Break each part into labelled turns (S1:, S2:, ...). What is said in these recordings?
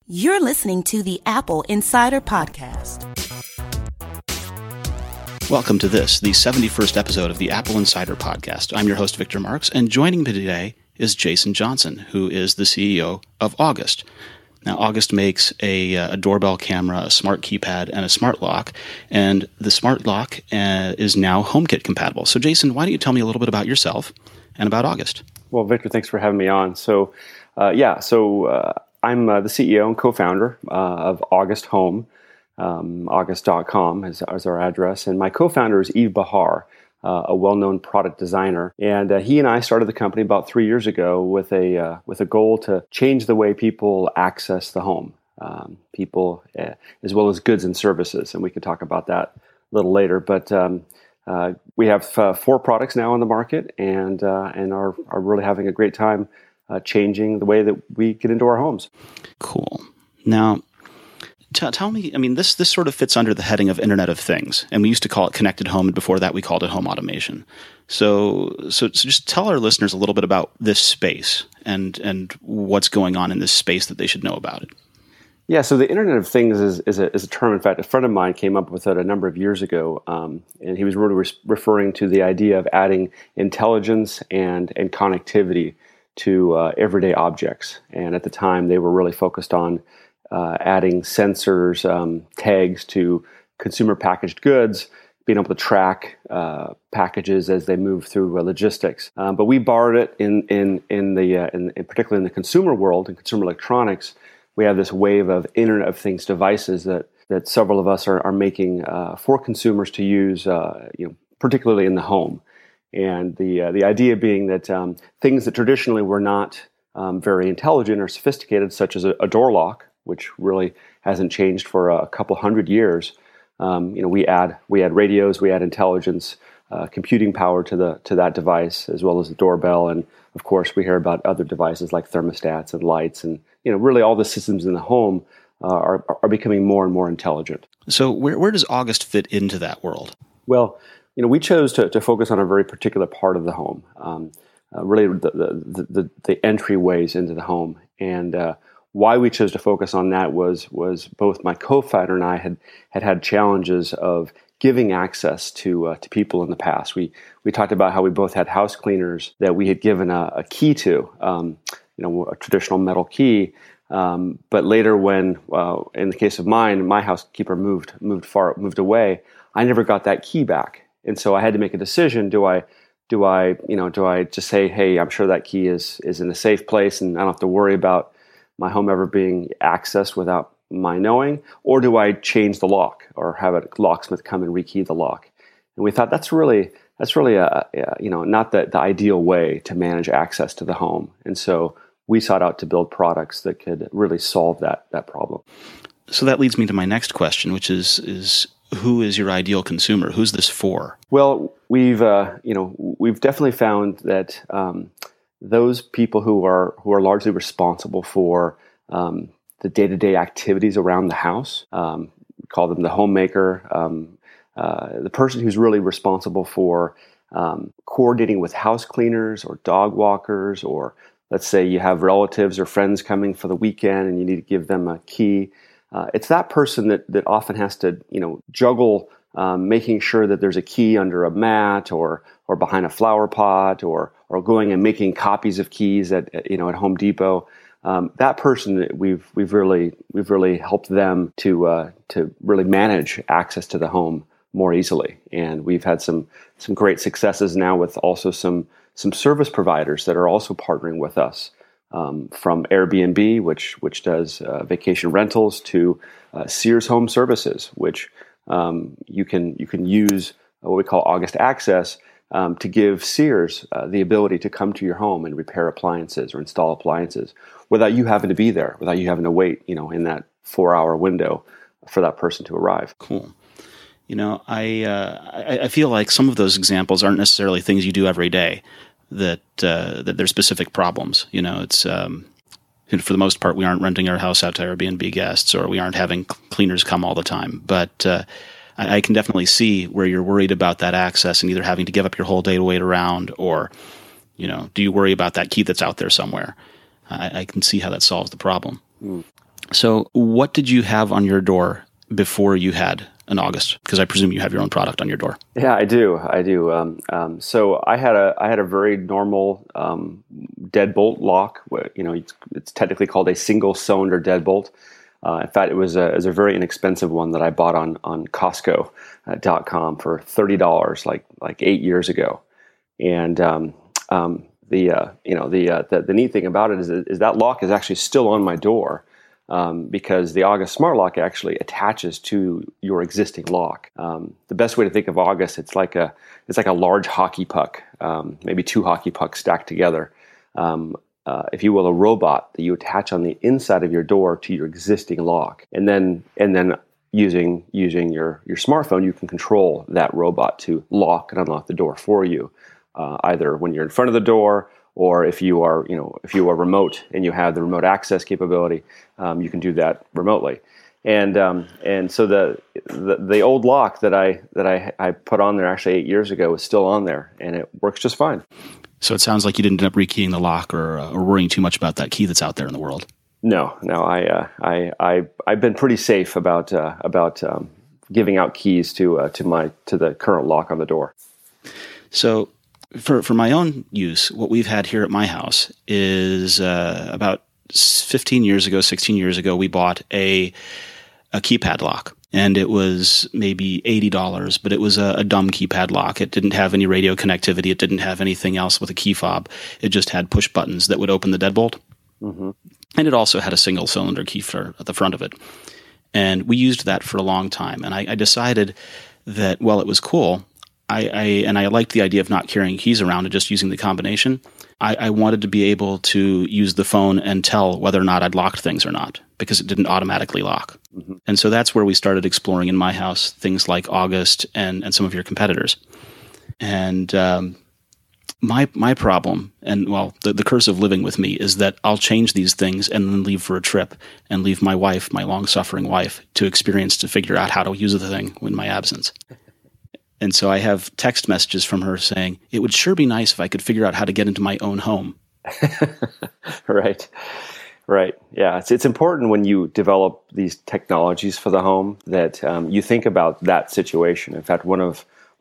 S1: You're listening to the Apple Insider Podcast.
S2: Welcome to this, the 71st episode of the Apple Insider Podcast. I'm your host, Victor Marks, and joining me today is Jason Johnson, who is the CEO of August. Now, August makes a doorbell camera, a smart keypad, and a smart lock, and the smart lock is now HomeKit compatible. So, Jason, why don't you tell me a little bit about yourself and about August?
S3: Well, Victor, thanks for having me on. I'm the CEO and co-founder of August Home. August.com is our address. And my co-founder is Yves Bahar, a well-known product designer. And he and I started the company about 3 years ago with a goal to change the way people access the home, people as well as goods and services. And we could talk about that a little later. But we have 4 products now on the market and are really having a great time changing the way that we get into our homes.
S2: Cool. Now, tell me, this sort of fits under the heading of Internet of Things, and we used to call it connected home, and before that we called it home automation. So just tell our listeners a little bit about this space and what's going on in this space that they should know about it.
S3: Yeah, so the Internet of Things is a term. In fact, a friend of mine came up with it a number of years ago, and he was really referring to the idea of adding intelligence and connectivity to everyday objects. And at the time, they were really focused on adding sensors, tags to consumer packaged goods, being able to track packages as they move through logistics. But we borrowed it in particularly in the consumer world, in consumer electronics. We have this wave of Internet of Things devices that several of us are making for consumers to use, particularly in the home. And the idea being that things that traditionally were not very intelligent or sophisticated, such as a door lock, which really hasn't changed for a couple hundred years, we add radios, we add intelligence, computing power to that device, as well as the doorbell, and of course we hear about other devices like thermostats and lights, and really all the systems in the home are becoming more and more intelligent.
S2: So where does August fit into that world?
S3: Well, we chose to focus on a very particular part of the home, really the entryways into the home. And why we chose to focus on that was both my co-founder and I had challenges of giving access to people in the past. We talked about how we both had house cleaners that we had given a key to, a traditional metal key. But later, when in the case of mine, my housekeeper moved away, I never got that key back. And so I had to make a decision. Do I just say, hey, I'm sure that key is in a safe place and I don't have to worry about my home ever being accessed without my knowing? Or do I change the lock or have a locksmith come and rekey the lock? And we thought that's really not the ideal way to manage access to the home. And so we sought out to build products that could really solve that problem.
S2: So that leads me to my next question, which is who is your ideal consumer? Who's this for?
S3: Well, we've definitely found that those people who are largely responsible for the day-to-day activities around the house, we call them the homemaker, the person who's really responsible for coordinating with house cleaners or dog walkers, or let's say you have relatives or friends coming for the weekend and you need to give them a key. It's that person that often has to, juggle making sure that there's a key under a mat or behind a flower pot or going and making copies of keys at Home Depot. That person, we've really helped them to really manage access to the home more easily, and we've had some great successes now with also some service providers that are also partnering with us. From Airbnb, which does vacation rentals, to Sears Home Services, which you can use what we call August Access to give Sears the ability to come to your home and repair appliances or install appliances without you having to be there, without you having to wait, in that 4-hour window for that person to arrive.
S2: Cool. I feel like some of those examples aren't necessarily things you do every day. That there's specific problems. It's for the most part, we aren't renting our house out to Airbnb guests, or we aren't having cleaners come all the time. But I can definitely see where you're worried about that access and either having to give up your whole day to wait around, or do you worry about that key that's out there somewhere? I can see how that solves the problem. So what did you have on your door before you had an August? Because I presume you have your own product on your door.
S3: Yeah, I do. So I had a very normal deadbolt lock. It's technically called a single cylinder deadbolt. In fact, it was a very inexpensive one that I bought on Costco.com for $30, like 8 years ago. And the neat thing about it is that lock is actually still on my door. Because the August Smart Lock actually attaches to your existing lock. The best way to think of August, it's like a large hockey puck, maybe two hockey pucks stacked together. If you will, a robot that you attach on the inside of your door to your existing lock, and then using your smartphone, you can control that robot to lock and unlock the door for you, either when you're in front of the door, or if you are remote and you have the remote access capability, you can do that remotely. And so the old lock that I put on there actually 8 years ago is still on there, and it works just fine.
S2: So it sounds like you didn't end up rekeying the lock or worrying too much about that key that's out there in the world.
S3: No. I've been pretty safe about giving out keys to the current lock on the door.
S2: So for my own use, what we've had here at my house is about 16 years ago, we bought a keypad lock. And it was maybe $80, but it was a dumb keypad lock. It didn't have any radio connectivity. It didn't have anything else with a key fob. It just had push buttons that would open the deadbolt. Mm-hmm. And it also had a single cylinder key at the front of it. And we used that for a long time. And I decided that, well, it was cool. I liked the idea of not carrying keys around and just using the combination. I wanted to be able to use the phone and tell whether or not I'd locked things or not, because it didn't automatically lock. Mm-hmm. And so that's where we started exploring in my house things like August and some of your competitors. And my problem, and well, the curse of living with me, is that I'll change these things and then leave for a trip and leave my wife, my long-suffering wife, to figure out how to use the thing in my absence. And so I have text messages from her saying, it would sure be nice if I could figure out how to get into my own home.
S3: Right. Yeah. It's important when you develop these technologies for the home that you think about that situation. In fact, one of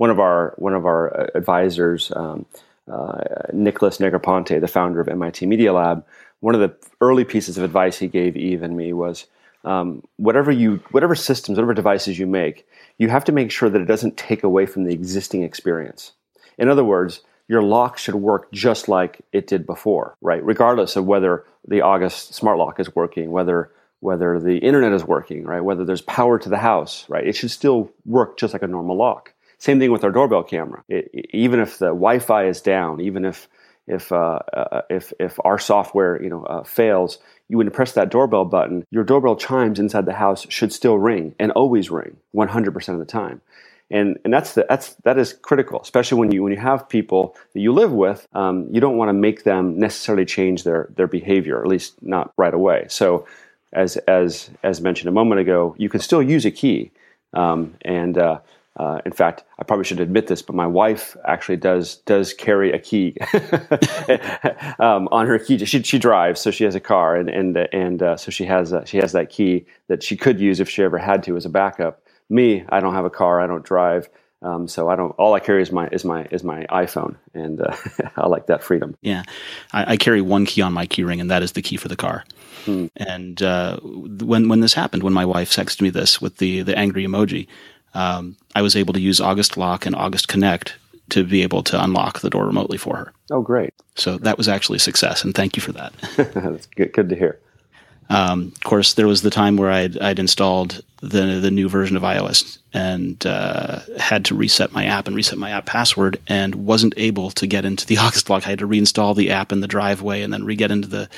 S3: our advisors, Nicholas Negroponte, the founder of MIT Media Lab, one of the early pieces of advice he gave Eve and me was, whatever devices you make, you have to make sure that it doesn't take away from the existing experience. In other words, your lock should work just like it did before, right? Regardless of whether the August Smart Lock is working, whether the internet is working, right? Whether there's power to the house, right? It should still work just like a normal lock. Same thing with our doorbell camera. Even if the Wi-Fi is down, even if our software fails, you would press that doorbell button, your doorbell chimes inside the house should still ring and always ring 100% of the time. And that is critical, especially when you have people that you live with. You don't want to make them necessarily change their behavior, at least not right away. So as mentioned a moment ago, you can still use a key. In fact, I probably should admit this, but my wife actually does carry a key on her key. She drives, so she has a car, and so she has that key that she could use if she ever had to as a backup. Me, I don't have a car, I don't drive, so I don't. All I carry is my iPhone, and I like that freedom.
S2: Yeah, I carry one key on my key ring, and that is the key for the car. And when this happened, when my wife texted me this with the angry emoji. I was able to use August Lock and August Connect to be able to unlock the door remotely for her.
S3: Oh, great.
S2: So that was actually a success, and thank you for that.
S3: That's good to hear.
S2: Of course, there was the time where I'd installed the new version of iOS and had to reset my app and reset my app password, and wasn't able to get into the August Lock. I had to reinstall the app in the driveway and then re-sign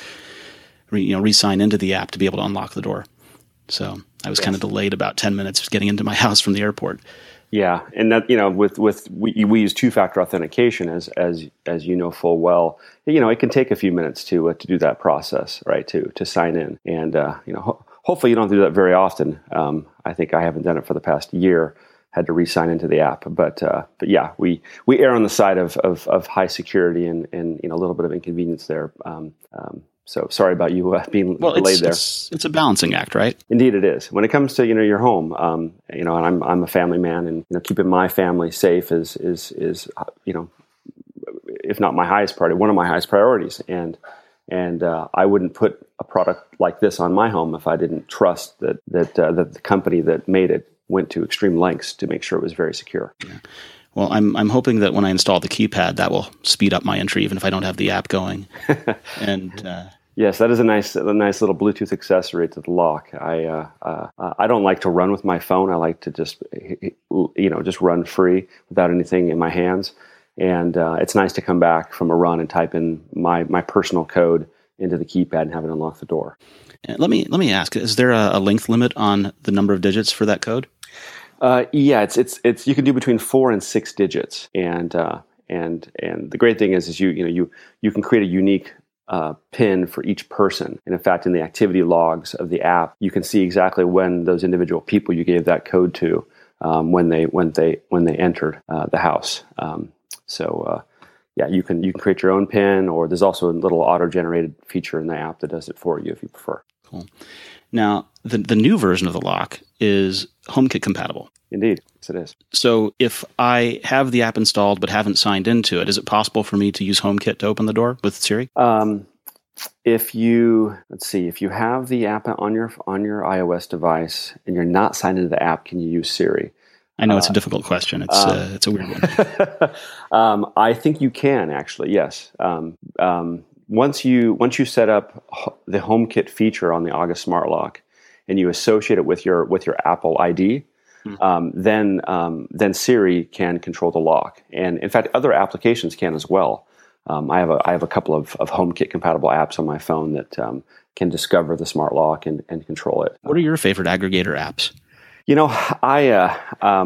S2: into the app to be able to unlock the door. So I was kind of delayed about 10 minutes getting into my house from the airport.
S3: Yeah, and that we use two-factor authentication as you know full well. It can take a few minutes to do that process, right? To sign in, and hopefully you don't do that very often. I think I haven't done it for the past year. Had to re-sign into the app, but yeah, we err on the side of high security and a little bit of inconvenience there. So sorry about you being delayed there.
S2: It's a balancing act, right?
S3: Indeed, it is. When it comes to your home, and I'm a family man, and keeping my family safe is if not my highest priority, one of my highest priorities. And I wouldn't put a product like this on my home if I didn't trust that the company that made it went to extreme lengths to make sure it was very secure.
S2: Yeah. Well, I'm hoping that when I install the keypad, that will speed up my entry, even if I don't have the app going. And
S3: yes, that is a nice little Bluetooth accessory to the lock. I don't like to run with my phone. I like to just run free without anything in my hands. And it's nice to come back from a run and type in my personal code into the keypad and have it unlock the door.
S2: Let me ask: is there a length limit on the number of digits for that code?
S3: Yeah, it's you can do between 4 and 6 digits, and the great thing is you can create a unique PIN for each person. And in fact, in the activity logs of the app, you can see exactly when those individual people you gave that code to when they entered the house. Yeah, you can create your own PIN, or there's also a little auto-generated feature in the app that does it for you if you prefer.
S2: Cool. Now, the new version of the lock is HomeKit compatible.
S3: Indeed, yes it is.
S2: So if I have the app installed but haven't signed into it, is it possible for me to use HomeKit to open the door with Siri?
S3: If you have the app on your iOS device and you're not signed into the app, can you use Siri?
S2: I know it's a difficult question. It's a weird
S3: one. I think you can actually. Yes. Once you set up the HomeKit feature on the August Smart Lock and you associate it with your Apple ID, then Siri can control the lock. And in fact, other applications can as well. I have a couple of HomeKit compatible apps on my phone that can discover the smart lock and control it.
S2: What are your favorite aggregator apps?
S3: I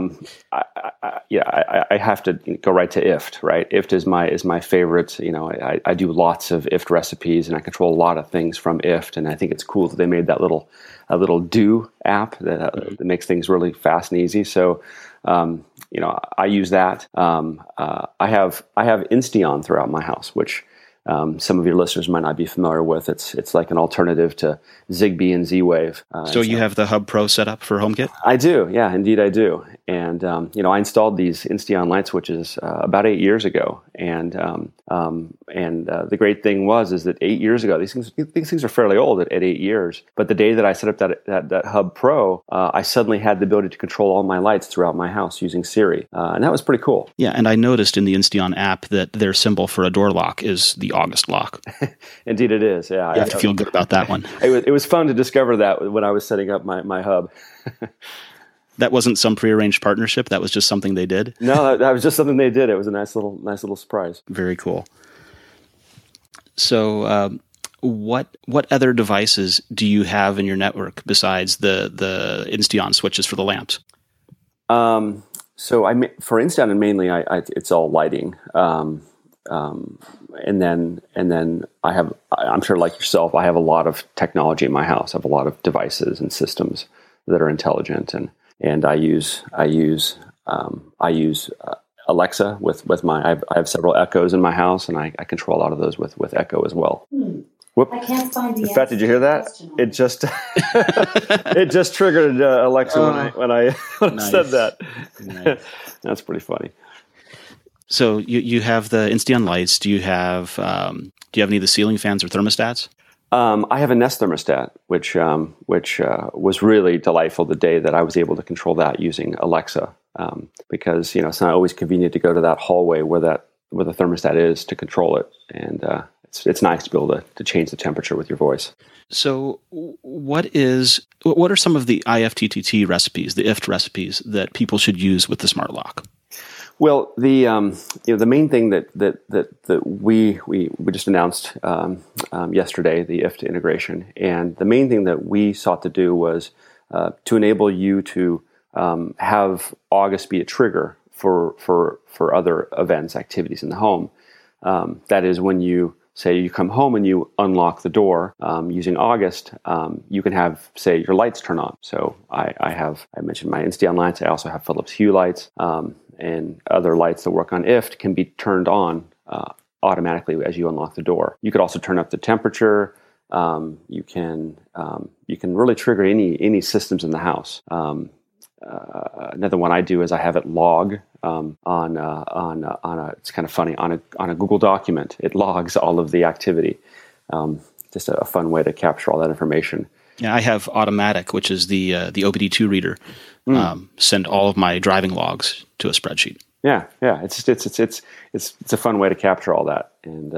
S3: have to go right to IFT, right? IFT is my favorite. I do lots of IFT recipes and I control a lot of things from IFT. And I think it's cool that they made that little do app that makes things really fast and easy. So, I use that. I have Insteon throughout my house, which some of your listeners might not be familiar with. It's like an alternative to Zigbee and Z-Wave.
S2: So you have the Hub Pro set up for HomeKit?
S3: I do. Yeah, indeed I do. And, I installed these Insteon light switches about 8 years ago. And the great thing is that 8 years ago, these things are fairly old at 8 years. But the day that I set up that Hub Pro, I suddenly had the ability to control all my lights throughout my house using Siri. And that was pretty cool.
S2: Yeah, and I noticed in the Insteon app that their symbol for a door lock is the August lock.
S3: Indeed it is, yeah.
S2: You have to feel good about that one.
S3: It was fun to discover that when I was setting up my Hub.
S2: That wasn't some prearranged partnership. That was just something they did.
S3: No, that was just something they did. It was a nice little surprise.
S2: Very cool. So, what other devices do you have in your network besides the Insteon switches for the lamps?
S3: So for Insteon, and mainly it's all lighting. And then I'm sure like yourself, I have a lot of technology in my house. I have a lot of devices and systems that are intelligent, and I use Alexa with my. I have several Echoes in my house, and I control a lot of those with Echo as well. Whoop.
S4: I can't find the.
S3: In fact, did you hear that? It just it just triggered Alexa when I
S2: nice.
S3: said that.
S2: Nice.
S3: That's pretty funny.
S2: So you have the Insteon lights. Do you have any of the ceiling fans or thermostats?
S3: I have a Nest thermostat, which was really delightful the day that I was able to control that using Alexa, because it's not always convenient to go to that hallway where the thermostat is to control it, and it's nice to be able to change the temperature with your voice.
S2: So what are some of the IFTTT recipes, the IFT recipes that people should use with the smart lock?
S3: Well, the main thing that we just announced yesterday, the IFT integration, and the main thing that we sought to do was to enable you to have August be a trigger for other events, activities in the home. That is, when you say you come home and you unlock the door using August, you can have, say, your lights turn on. So I mentioned my Insteon lights. I also have Philips Hue lights. And other lights that work on IFT can be turned on automatically as you unlock the door. You could also turn up the temperature. You can really trigger any systems in the house. Another one I do is I have it log on a it's kind of funny on a Google document. It logs all of the activity. Just a fun way to capture all that information.
S2: Yeah, I have Automatic, which is the OBD2 reader. Send all of my driving logs to a spreadsheet.
S3: Yeah. It's a fun way to capture all that. And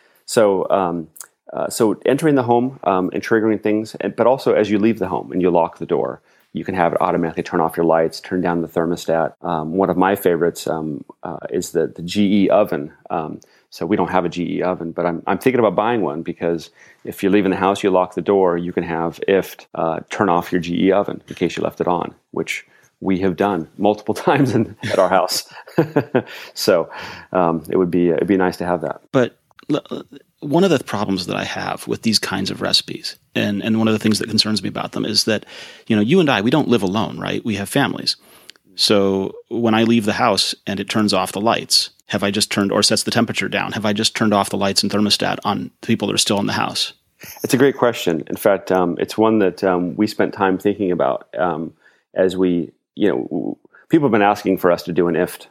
S3: so entering the home and triggering things, but also as you leave the home and you lock the door, you can have it automatically turn off your lights, turn down the thermostat. One of my favorites is the GE oven. So we don't have a GE oven, but I'm thinking about buying one, because if you're leaving the house, you lock the door, you can have IFT turn off your GE oven in case you left it on, which we have done multiple times at our house. So it'd be nice to have that.
S2: But one of the problems that I have with these kinds of recipes, and one of the things that concerns me about them, is that, you and I, we don't live alone, right? We have families. So when I leave the house and it turns off the lights, have I just turned, or sets the temperature down, have I just turned off the lights and thermostat on the people that are still in the house?
S3: It's a great question. In fact, it's one that we spent time thinking about as we, people have been asking for us to do an IFT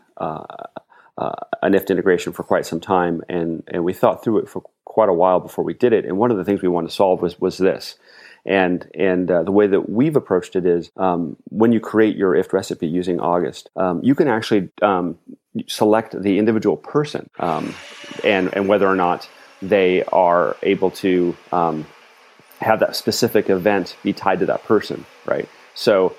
S3: integration for quite some time, and we thought through it for quite a while before we did it. And one of the things we wanted to solve was this. And the way that we've approached it is when you create your IFT recipe using August, you can actually select the individual person and whether or not they are able to have that specific event be tied to that person, right? So,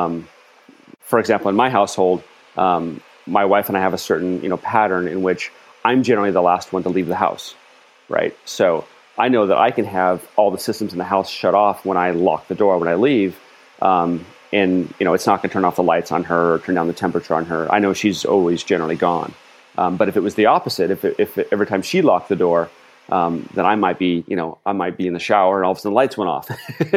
S3: for example, in my household, my wife and I have a certain pattern in which I'm generally the last one to leave the house, right? So I know that I can have all the systems in the house shut off when I lock the door when I leave, and it's not going to turn off the lights on her or turn down the temperature on her. I know she's always generally gone. But if it was the opposite, if every time she locked the door, then I might be in the shower and all of a sudden the lights went off,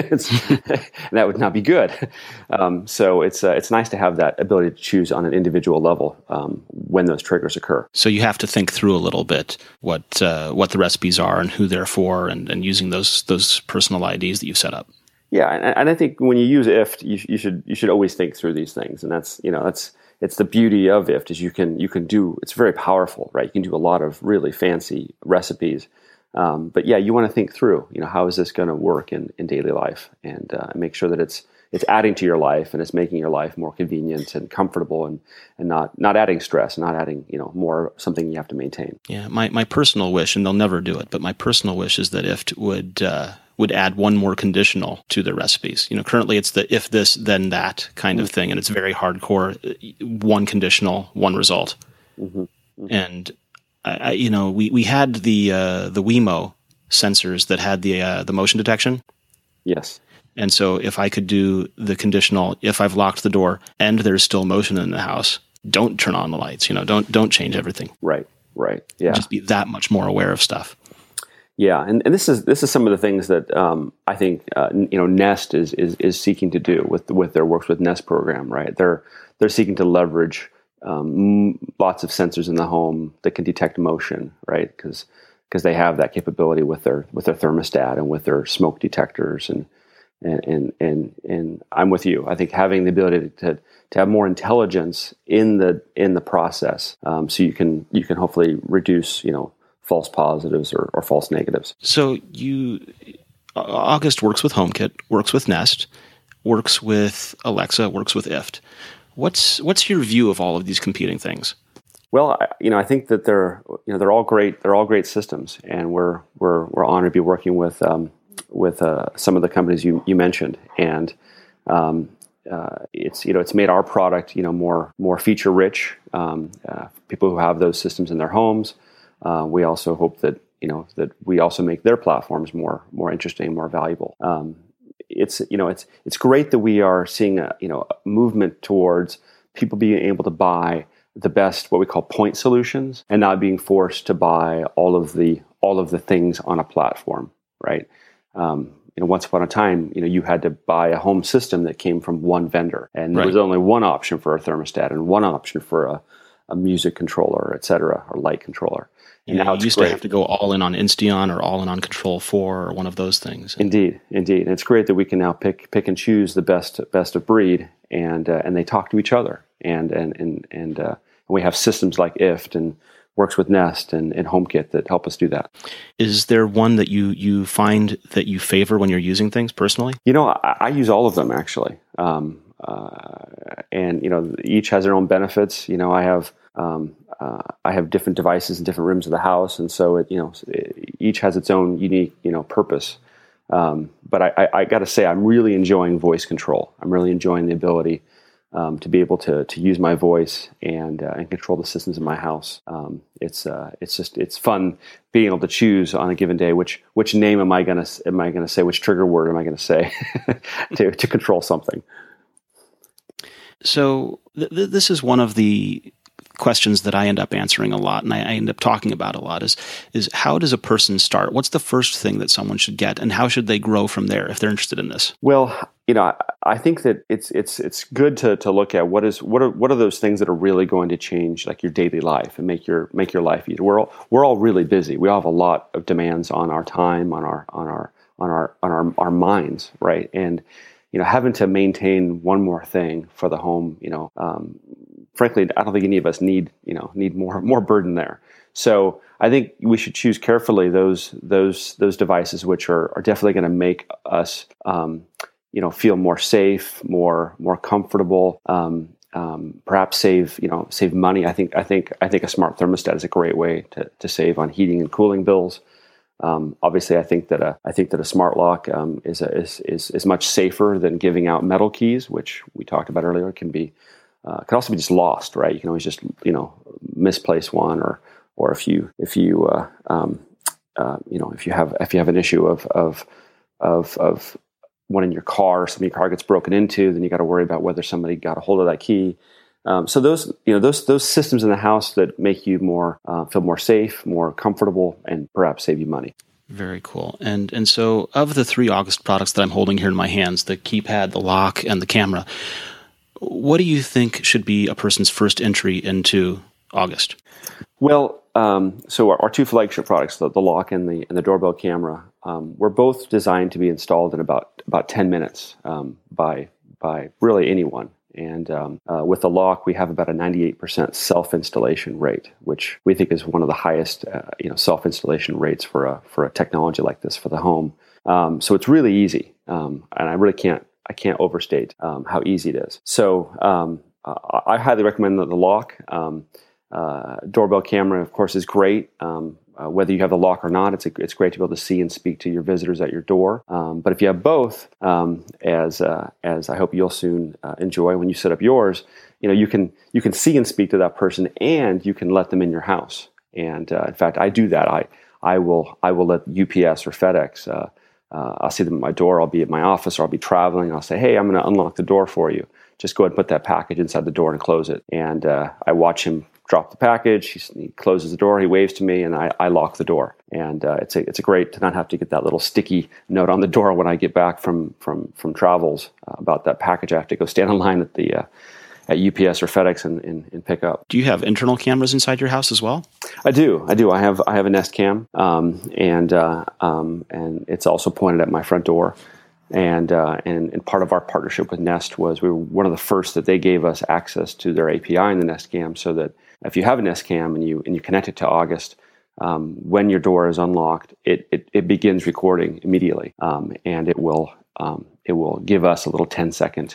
S3: and that would not be good. So it's nice to have that ability to choose on an individual level when those triggers occur.
S2: So you have to think through a little bit what the recipes are and who they're for, and using those personal IDs that you've set up.
S3: Yeah, and I think when you use IFT, you should always think through these things, and that's it's the beauty of IFT is you can do, it's very powerful, right? You can do a lot of really fancy recipes. But yeah, you want to think through, how is this going to work in daily life, and make sure that it's adding to your life and it's making your life more convenient and comfortable, and not adding stress, not adding, more something you have to maintain.
S2: Yeah. My personal wish, and they'll never do it, but my personal wish is that IFT would add one more conditional to their recipes. Currently it's the if this, then that kind of thing. And it's very hardcore, one conditional, one result. Mm-hmm. Mm-hmm. And we had the Wemo sensors that had the motion detection.
S3: Yes.
S2: And so if I could do the conditional, if I've locked the door and there's still motion in the house, don't turn on the lights, don't change everything.
S3: Right. Yeah.
S2: Just be that much more aware of stuff.
S3: Yeah, and this is some of the things that I think Nest is seeking to do with their Works with Nest program, right? They're seeking to leverage lots of sensors in the home that can detect motion, right? Because they have that capability with their thermostat and with their smoke detectors, and I'm with you. I think having the ability to have more intelligence in the process, so you can hopefully reduce false positives or false negatives.
S2: So August works with HomeKit, works with Nest, works with Alexa, works with IFT. What's your view of all of these competing things?
S3: Well, I think that they're all great. They're all great systems, and we're honored to be working with some of the companies you mentioned, and it's made our product more feature rich. People who have those systems in their homes. We also hope that we also make their platforms more interesting, more valuable. It's great that we are seeing a movement towards people being able to buy the best, what we call point solutions, and not being forced to buy all of the things on a platform, right? Once upon a time, you had to buy a home system that came from one vendor, and there was only one option for a thermostat and one option for a music controller, et cetera, or light controller. And now
S2: you used to have to go all in on Insteon or all in on Control 4 or one of those things.
S3: Indeed. And it's great that we can now pick and choose the best of breed, and they talk to each other. And we have systems like IFT and works with Nest and HomeKit that help us do that.
S2: Is there one that you find that you favor when you're using things personally?
S3: I use all of them actually. And each has their own benefits. I have different devices in different rooms of the house, and so each has its own unique purpose. But I got to say, I'm really enjoying voice control. I'm really enjoying the ability to be able to use my voice and control the systems in my house. It's fun being able to choose on a given day which name am I gonna say, which trigger word am I gonna say to control something.
S2: So this is one of the questions that I end up answering a lot, and I end up talking about a lot, is how does a person start? What's the first thing that someone should get, and how should they grow from there if they're interested in this?
S3: Well, I think that it's good to look at what are those things that are really going to change like your daily life and make your life easier. We're all really busy. We all have a lot of demands on our time, on our minds, right? And having to maintain one more thing for the home, frankly, I don't think any of us need more burden there. So I think we should choose carefully those devices which are definitely going to make us feel more safe, more comfortable, perhaps save money. I think a smart thermostat is a great way to save on heating and cooling bills. Obviously, I think that a smart lock is much safer than giving out metal keys, which we talked about earlier. Can also be just lost, right? You can always just misplace one, or if you have an issue of one in your car, or something your car gets broken into, then you got to worry about whether somebody got a hold of that key. So those systems in the house that make you feel more safe, more comfortable, and perhaps save you money.
S2: Very cool. And so of the 3 August products that I'm holding here in my hands, the keypad, the lock, and the camera, what do you think should be a person's first entry into August? Well, so our 2 flagship products, the lock and the doorbell camera, were both designed to be installed in about 10 minutes by really anyone. And with the lock, we have about a 98% self-installation rate, which we think is one of the highest, self-installation rates for a technology like this for the home. So it's really easy, and I can't overstate how easy it is. So I highly recommend the lock. Doorbell camera, of course, is great. Whether you have the lock or not, it's great to be able to see and speak to your visitors at your door. But if you have both, as I hope you'll soon enjoy when you set up yours, you can see and speak to that person, and you can let them in your house. And in fact, I do that. I will let UPS or FedEx. I'll see them at my door. I'll be at my office, or I'll be traveling. I'll say, "Hey, I'm going to unlock the door for you. Just go ahead and put that package inside the door and close it." And I watch him drop the package. He closes the door. He waves to me, and I lock the door. And it's a great to not have to get that little sticky note on the door when I get back from travels about that package. I have to go stand in line at UPS or FedEx and pick up. Do you have internal cameras inside your house as well? I do. I have a Nest Cam, and it's also pointed at my front door. And part of our partnership with Nest was we were one of the first that they gave us access to their API in the Nest Cam, so that if you have a Nest Cam and you connect it to August, when your door is unlocked, it begins recording immediately, and it will give us a little 10-second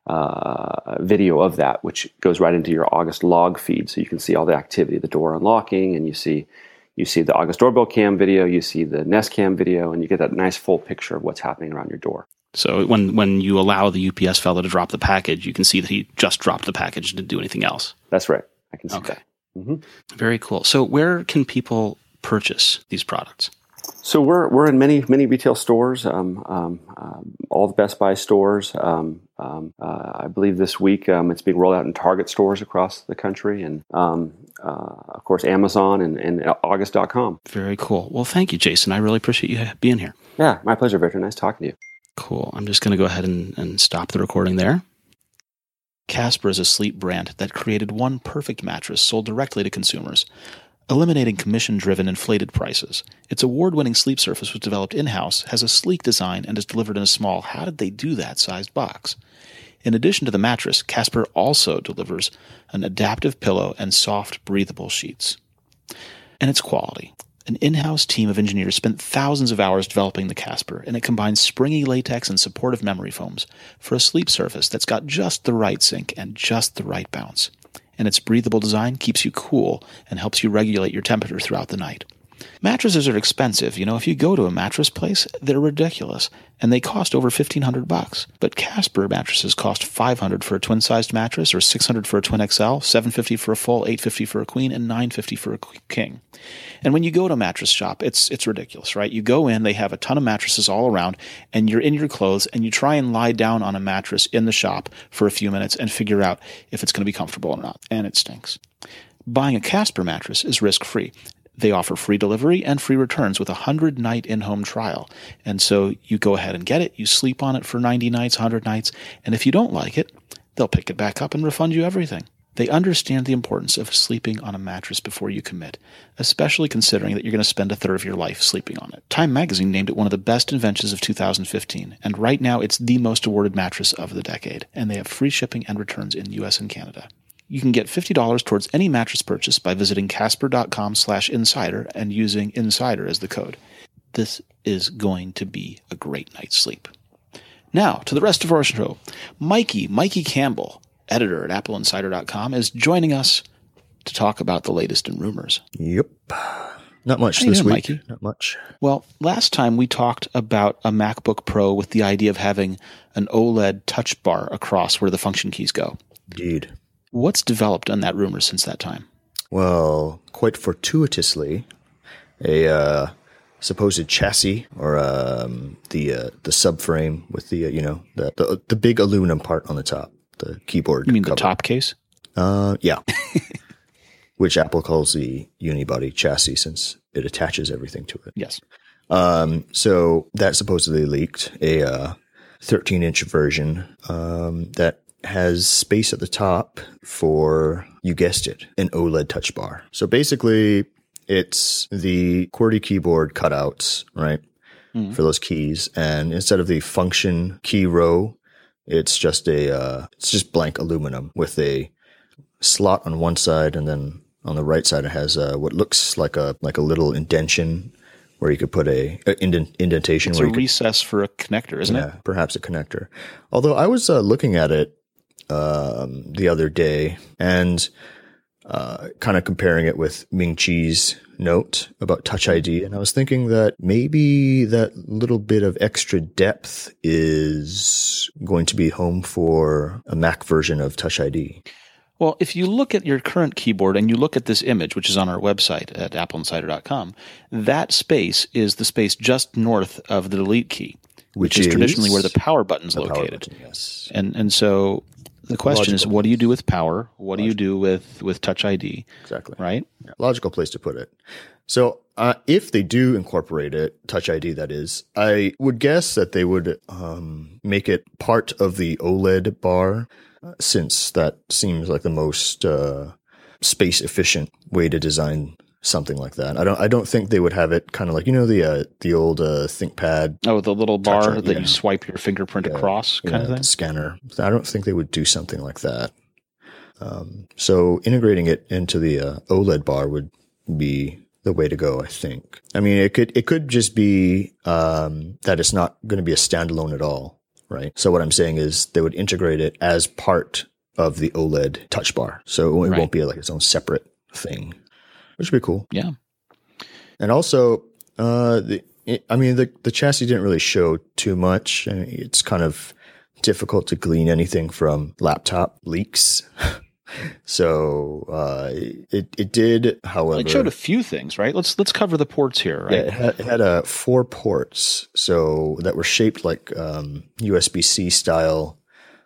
S2: video of that, which goes right into your August log feed, so you can see all the activity, the door unlocking, and you see the August doorbell cam video, you see the Nest Cam video, and you get that nice full picture of what's happening around your door. So when you allow the UPS fellow to drop the package, you can see that he just dropped the package and didn't do anything else. That's right. I can see that. Mm-hmm. Very cool. So where can people purchase these products? So we're in many retail stores, all the Best Buy stores. I believe this week it's being rolled out in Target stores across the country, and of course Amazon and August.com. Very cool. Well, thank you, Jason. I really appreciate you being here. Yeah, my pleasure, Victor. Nice talking to you. Cool. I'm just going to go ahead and stop the recording there. Casper is a sleep brand that created one perfect mattress sold directly to consumers. eliminating commission-driven inflated prices. Its award-winning sleep surface was developed in-house, has a sleek design, and is delivered in a small how-did-they-do-that-sized box. In addition to the mattress, Casper also delivers an adaptive pillow and soft, breathable sheets. And its quality. An in-house team of engineers spent thousands of hours developing the Casper, and it combines springy latex and supportive memory foams for a sleep surface that's got just the right sink and just the right bounce. And its breathable design keeps you cool and helps you regulate your temperature throughout the night. Mattresses are expensive. If you go to a mattress place, they're ridiculous, and they cost over $1,500. But Casper mattresses cost $500 for a twin-sized mattress, or $600 for a twin XL, $750 for a full, $850 for a queen, and $950 for a king. And when you go to a mattress shop, it's ridiculous, right? You go in, they have a ton of mattresses all around, and you're in your clothes, and you try and lie down on a mattress in the shop for a few minutes and figure out if it's going to be comfortable or not, and it stinks. Buying a Casper mattress is risk-free. They offer free delivery and free returns with a 100-night in-home trial. And so you go ahead and get it, you sleep on it for 90 nights, 100 nights, and if you don't like it, they'll pick it back up and refund you everything. They understand the importance of sleeping on a mattress before you commit, especially considering that you're going to spend a third of your life sleeping on it. Time magazine named it one of the best inventions of 2015, and right now it's the most awarded mattress of the decade, and they have free shipping and returns in US and Canada. You can get $50 towards any mattress purchase by visiting casper.com/insider and using insider as the code. This is going to be a great night's sleep. Now, to the rest of our show. Mikey Campbell, editor at appleinsider.com, is joining us to talk about the latest in rumors.
S4: Yep. Not much this week. Mikey? Not much.
S2: Well, last time we talked about a MacBook Pro with the idea of having an OLED touch bar across where the function keys go.
S4: Indeed.
S2: What's developed on that rumor since that time?
S4: Well, quite fortuitously, a supposed chassis or the subframe with the big aluminum part on the top, the keyboard.
S2: You mean
S4: cover.
S2: The top case?
S4: Yeah. Which Apple calls the unibody chassis since it attaches everything to it.
S2: Yes.
S4: So that supposedly leaked a 13-inch version that has space at the top for, you guessed it, an OLED touch bar. So basically, it's the QWERTY keyboard cutouts, right, for those keys. And instead of the function key row, it's just blank aluminum with a slot on one side, and then on the right side it has what looks like a little indentation where you could put a indentation.
S2: It's
S4: where
S2: a recess for a connector, isn't it?
S4: Yeah, perhaps a connector. Although I was looking at it the other day and kind of comparing it with Ming Chi's note about Touch ID, and I was thinking that maybe that little bit of extra depth is going to be home for a Mac version of Touch ID.
S2: Well, if you look at your current keyboard and you look at this image, which is on our website at appleinsider.com, that space is the space just north of the delete key, which is traditionally where the power button's located. Power button,
S4: yes.
S2: And so the question is, what do you do with power? What do you do with Touch ID?
S4: Exactly.
S2: Right?
S4: Yeah, logical place to put it. So if they do incorporate it, Touch ID that is, I would guess that they would make it part of the OLED bar, since that seems like the most space efficient way to design something like that. I don't think they would have it kind of like, the old ThinkPad.
S2: Oh, the little bar that you swipe your fingerprint across kind of thing?
S4: The scanner. I don't think they would do something like that. So integrating it into the OLED bar would be the way to go, I think. I mean, it could just be that it's not going to be a standalone at all, right? So what I'm saying is they would integrate it as part of the OLED touch bar. So it won't be like its own separate thing. Which would be cool.
S2: Yeah.
S4: And also, the chassis didn't really show too much. I mean, it's kind of difficult to glean anything from laptop leaks. So it did, however,
S2: it showed a few things, right? Let's cover the ports here, right?
S4: Yeah, it had 4 ports, so that were shaped like USB-C style,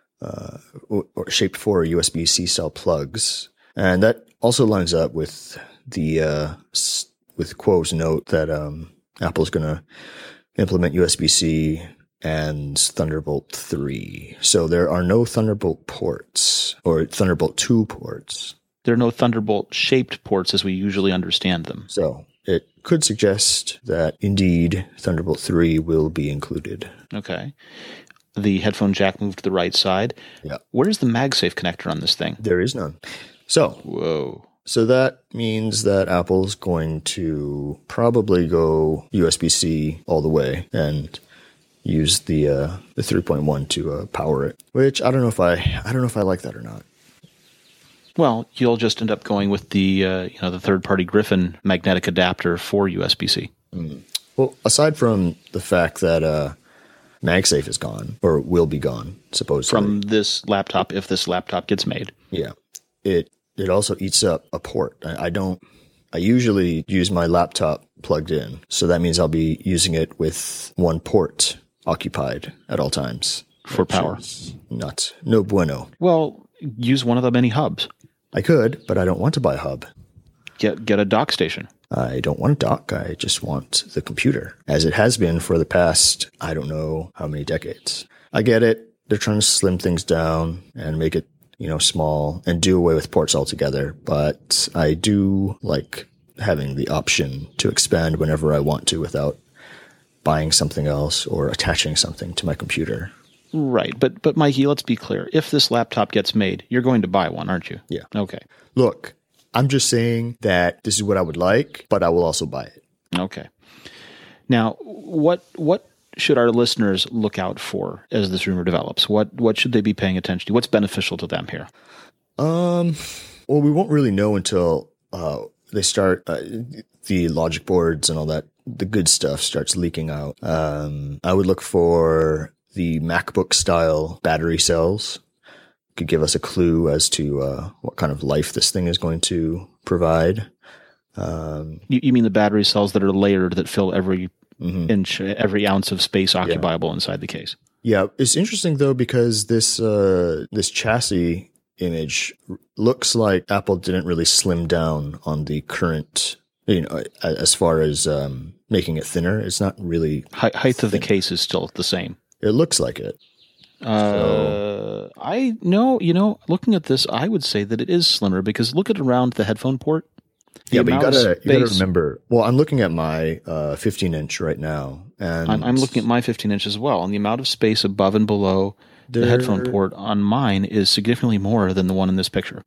S4: or shaped for USB-C style plugs, and that also lines up with the with Quo's note that Apple's going to implement USB-C and Thunderbolt 3. So there are no Thunderbolt ports or Thunderbolt 2 ports.
S2: There are no Thunderbolt-shaped ports as we usually understand them.
S4: So it could suggest that indeed Thunderbolt 3 will be included.
S2: Okay. The headphone jack moved to the right side.
S4: Yeah.
S2: Where's the MagSafe connector on this thing?
S4: There is none. So
S2: Whoa.
S4: So that means that Apple's going to probably go USB-C all the way and use the 3.1 to power it. Which I don't know if I like that or not.
S2: Well, you'll just end up going with the the third-party Griffin magnetic adapter for USB-C.
S4: Well, aside from the fact that MagSafe is gone or will be gone, supposedly
S2: From this laptop, if this laptop gets made.
S4: yeah, it also eats up a port. I usually use my laptop plugged in, so that means I'll be using it with one port occupied at all times.
S2: For power.
S4: Nuts. No bueno.
S2: Well, use one of the many hubs.
S4: I could, but I don't want to buy a hub.
S2: Get a dock station.
S4: I don't want a dock. I just want the computer, as it has been for the past, I don't know how many decades. I get it. They're trying to slim things down and make it, small and do away with ports altogether. But I do like having the option to expand whenever I want to without buying something else or attaching something to my computer.
S2: Right. But Mikey, let's be clear. If this laptop gets made, you're going to buy one, aren't you?
S4: Yeah.
S2: Okay.
S4: Look, I'm just saying that this is what I would like, but I will also buy it.
S2: Okay. Now, what should our listeners look out for as this rumor develops? What should they be paying attention to? What's beneficial to them here?
S4: Well, we won't really know until they start the logic boards and all that. The good stuff starts leaking out. I would look for the MacBook style battery cells. Could give us a clue as to what kind of life this thing is going to provide.
S2: You mean the battery cells that are layered that fill every inch, every ounce of space occupiable inside the case?
S4: Yeah, it's interesting though because this chassis image looks like Apple didn't really slim down on the current, as far as making it thinner. It's not really
S2: height of the case is still the same.
S4: It looks like it.
S2: I know, looking at this, I would say that it is slimmer because look at around the headphone port.
S4: Yeah, but you gotta remember. Well, I'm looking at my 15-inch right now, and
S2: I'm looking at my 15-inch as well, and the amount of space above and below the headphone port on mine is significantly more than the one in this picture.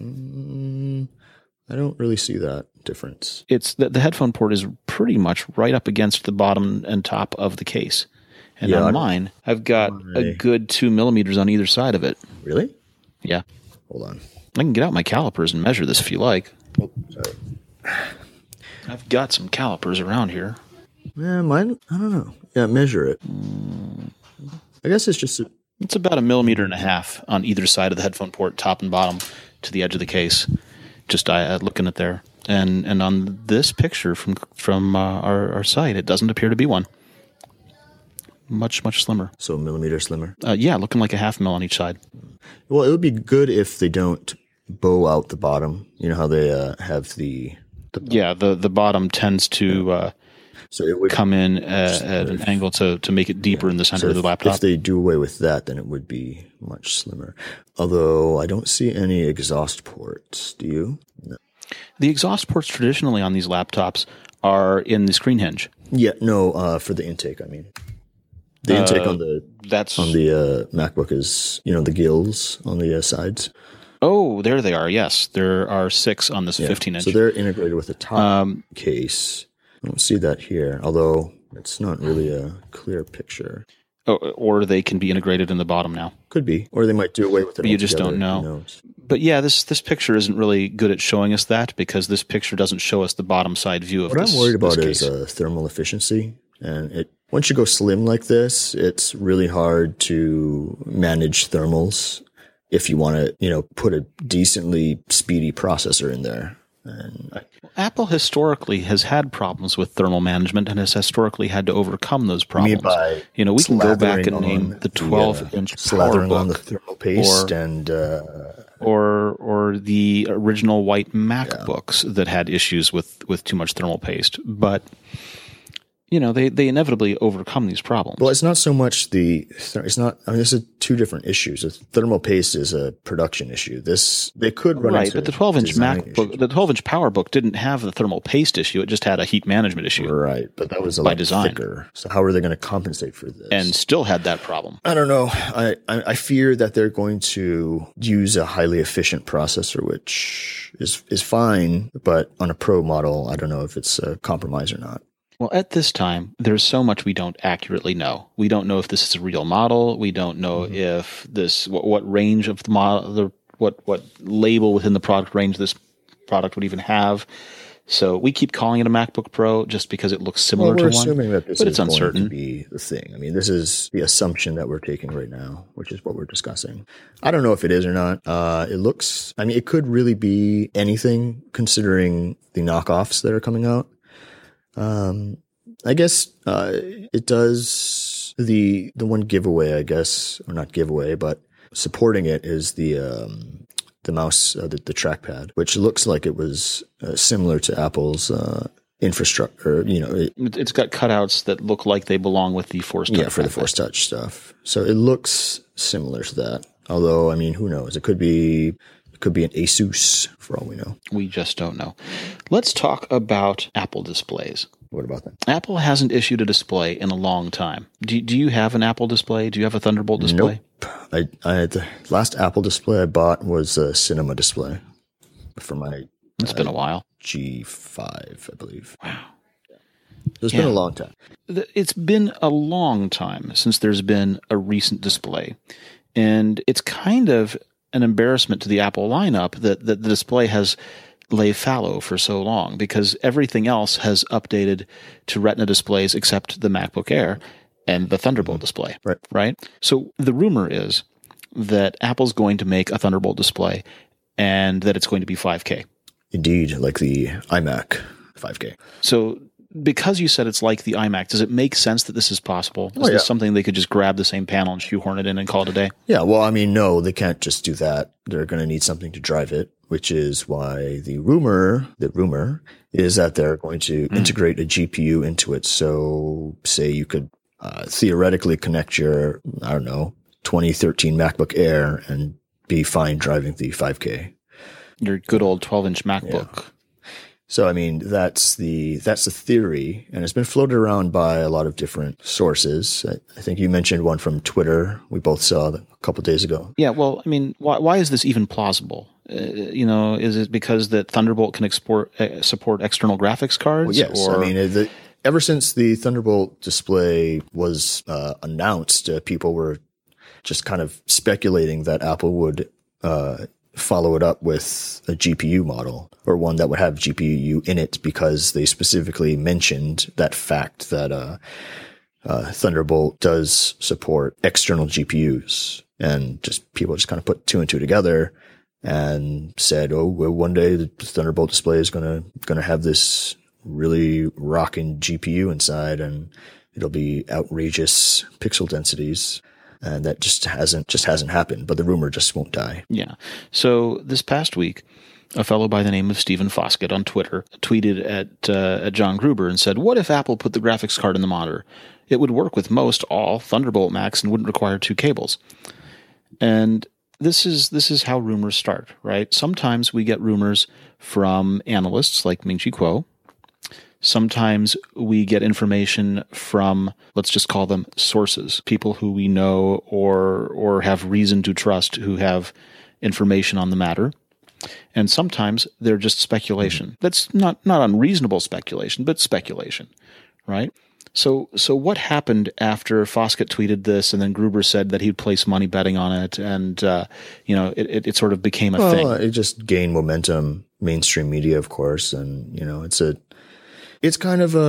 S4: I don't really see that difference.
S2: It's the headphone port is pretty much right up against the bottom and top of the case. And on mine, I've got a good 2 millimeters on either side of it.
S4: Really?
S2: Yeah.
S4: Hold on.
S2: I can get out my calipers and measure this if you like.
S4: Oh, sorry.
S2: I've got some calipers around here.
S4: Yeah, mine, I don't know. Yeah, measure it. I guess it's just...
S2: It's about 1.5 millimeters on either side of the headphone port, top and bottom, to the edge of the case. Just looking at there. And on this picture from our site, it doesn't appear to be one. Much, much slimmer.
S4: So a millimeter slimmer?
S2: Yeah, looking like a 0.5 mil on each side.
S4: Well, it would be good if they don't bow out the bottom. You know how they have the
S2: bottom tends to
S4: so it would
S2: come in at an angle to make it deeper in the center of the laptop.
S4: If they do away with that, then it would be much slimmer. Although I don't see any exhaust ports. Do you? No.
S2: The exhaust ports traditionally on these laptops are in the screen hinge.
S4: Yeah, no, for the intake, I mean. The intake on the MacBook is, the gills on the sides.
S2: Oh, there they are. Yes, there are 6 on this 15-inch.
S4: So they're integrated with the top case. I don't see that here, although it's not really a clear picture.
S2: Oh, or they can be integrated in the bottom now.
S4: Could be, or they might do away with it.
S2: But you just don't know. But yeah, this picture isn't really good at showing us that because this picture doesn't show us the bottom side view of
S4: what
S2: this.
S4: What I'm worried about
S2: is
S4: thermal efficiency, and once you go slim like this, it's really hard to manage thermals if you want to, put a decently speedy processor in there. And
S2: Apple historically has had problems with thermal management and has historically had to overcome those problems. We can go back and name the 12-inch
S4: slathering on the thermal paste
S2: or the original white MacBooks that had issues with too much thermal paste. But they inevitably overcome these problems.
S4: Well, it's not so much it's not, I mean, this is two different issues. The thermal paste is a production issue. They could run into
S2: but the 12-inch MacBook,
S4: issues.
S2: the 12-inch PowerBook didn't have the thermal paste issue. It just had a heat management issue.
S4: Right, but that was a
S2: by
S4: lot
S2: design.
S4: thicker. So how are they going to compensate for this?
S2: And still had that problem.
S4: I don't know. I fear that they're going to use a highly efficient processor, which is fine, but on a Pro model, I don't know if it's a compromise or not.
S2: Well, at this time, there's so much we don't accurately know. We don't know if this is a real model. We don't know if what range of the model, what label within the product range this product would even have. So we keep calling it a MacBook Pro just because it looks similar to one.
S4: We're assuming that this
S2: but
S4: is
S2: it's uncertain.
S4: going to be the thing. I mean, this is the assumption that we're taking right now, which is what we're discussing. I don't know if it is or not. It could really be anything considering the knockoffs that are coming out. I guess it does the one giveaway, I guess, or not giveaway, but supporting it is the mouse, the trackpad, which looks like it was similar to Apple's infrastructure.
S2: It's got cutouts that look like they belong with the Force Touch.
S4: Yeah, for the Force Touch stuff. So it looks similar to that. Although, I mean, who knows? It could be an Asus for all we know.
S2: We just don't know. Let's talk about Apple displays.
S4: What about that?
S2: Apple hasn't issued a display in a long time. Do you have an Apple display? Do you have a Thunderbolt display?
S4: Nope. The last Apple display I bought was a cinema display for my.
S2: It's been a while.
S4: G5, I believe.
S2: Wow.
S4: It's been a long time.
S2: It's been a long time since there's been a recent display. And it's kind of an embarrassment to the Apple lineup that the display has lay fallow for so long, because everything else has updated to Retina displays except the MacBook Air and the Thunderbolt display. Right? So the rumor is that Apple's going to make a Thunderbolt display and that it's going to be 5K.
S4: Indeed, like the iMac 5K.
S2: So because you said it's like the iMac, does it make sense that this is possible? Is this something they could just grab the same panel and shoehorn it in and call it a day?
S4: Yeah, well, I mean, no, they can't just do that. They're going to need something to drive it, which is why the rumor is that they're going to integrate a GPU into it. So say you could theoretically connect your, 2013 MacBook Air and be fine driving the 5K.
S2: Your good old 12-inch MacBook.
S4: Yeah. So, I mean, that's the theory, and it's been floated around by a lot of different sources. I think you mentioned one from Twitter. We both saw a couple of days ago.
S2: Yeah, well, I mean, why is this even plausible? Is it because that Thunderbolt can support external graphics cards?
S4: Well, yes.
S2: Or?
S4: I mean, ever since the Thunderbolt display was announced, people were just kind of speculating that Apple would follow it up with a GPU model, or one that would have GPU in it, because they specifically mentioned that fact that Thunderbolt does support external GPUs, and people just kind of put two and two together and said, oh, well, one day the Thunderbolt display is gonna have this really rocking GPU inside, and it'll be outrageous pixel densities. And that just hasn't happened, but the rumor just won't die.
S2: Yeah. So this past week, a fellow by the name of Stephen Foskett on Twitter tweeted at John Gruber and said, "What if Apple put the graphics card in the monitor? It would work with all Thunderbolt Macs and wouldn't require two cables." And this is how rumors start, right? Sometimes we get rumors from analysts like Ming-Chi Kuo. Sometimes we get information from, let's just call them sources, people who we know or have reason to trust, who have information on the matter. And sometimes they're just speculation. That's not unreasonable speculation, but speculation, right? So what happened after Foskett tweeted this, and then Gruber said that he'd place money betting on it, and it sort of became a thing.
S4: It just gained momentum, mainstream media, of course, and it's kind of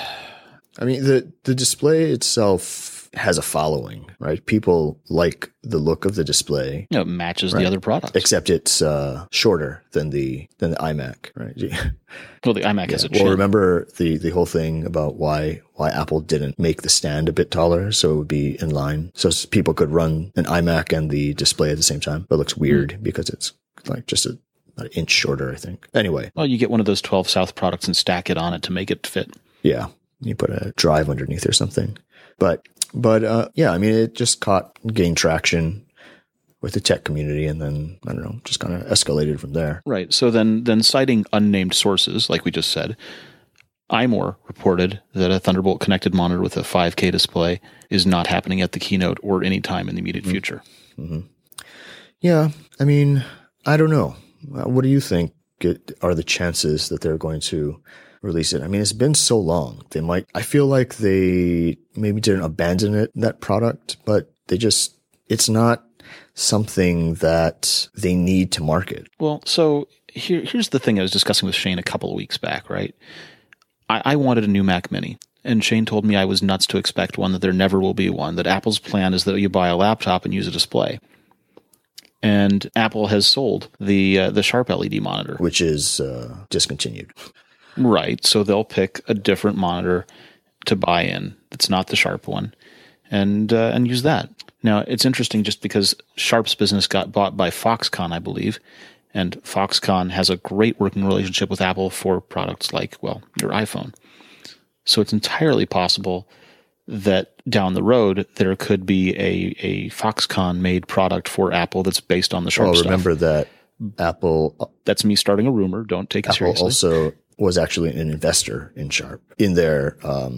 S4: the display itself has a following, right? People like the look of the display.
S2: It matches the other products.
S4: Except it's shorter than the iMac, right?
S2: Well, the iMac has a chin.
S4: Well, remember the whole thing about why Apple didn't make the stand a bit taller so it would be in line, so people could run an iMac and the display at the same time. But it looks weird because it's like just an inch shorter, I think. Anyway.
S2: Well, you get one of those 12 South products and stack it on it to make it fit.
S4: Yeah. You put a drive underneath or something. But yeah, I mean, it just gained traction with the tech community, and then, I don't know, just kind of escalated from there.
S2: Right. So then citing unnamed sources, like we just said, iMore reported that a Thunderbolt connected monitor with a 5K display is not happening at the keynote or any time in the immediate future.
S4: Mm-hmm. Yeah, I mean, I don't know. What do you think are the chances that they're going to release it? I mean, it's been so long. I feel like they maybe didn't abandon that product, but it's not something that they need to market.
S2: Well, so here's the thing I was discussing with Shane a couple of weeks back, right? I wanted a new Mac Mini, and Shane told me I was nuts to expect one, that there never will be one, that Apple's plan is that you buy a laptop and use a display. And Apple has sold the Sharp LED monitor,
S4: which is discontinued.
S2: Right. So they'll pick a different monitor to buy in that's not the Sharp one, and use that. Now, it's interesting just because Sharp's business got bought by Foxconn, I believe, and Foxconn has a great working relationship with Apple for products like, well, your iPhone. So it's entirely possible that down the road there could be a Foxconn-made product for Apple that's based on the Sharp stuff.
S4: Remember that Apple...
S2: That's me starting a rumor. Don't take it seriously.
S4: Apple also was actually an investor in Sharp in their...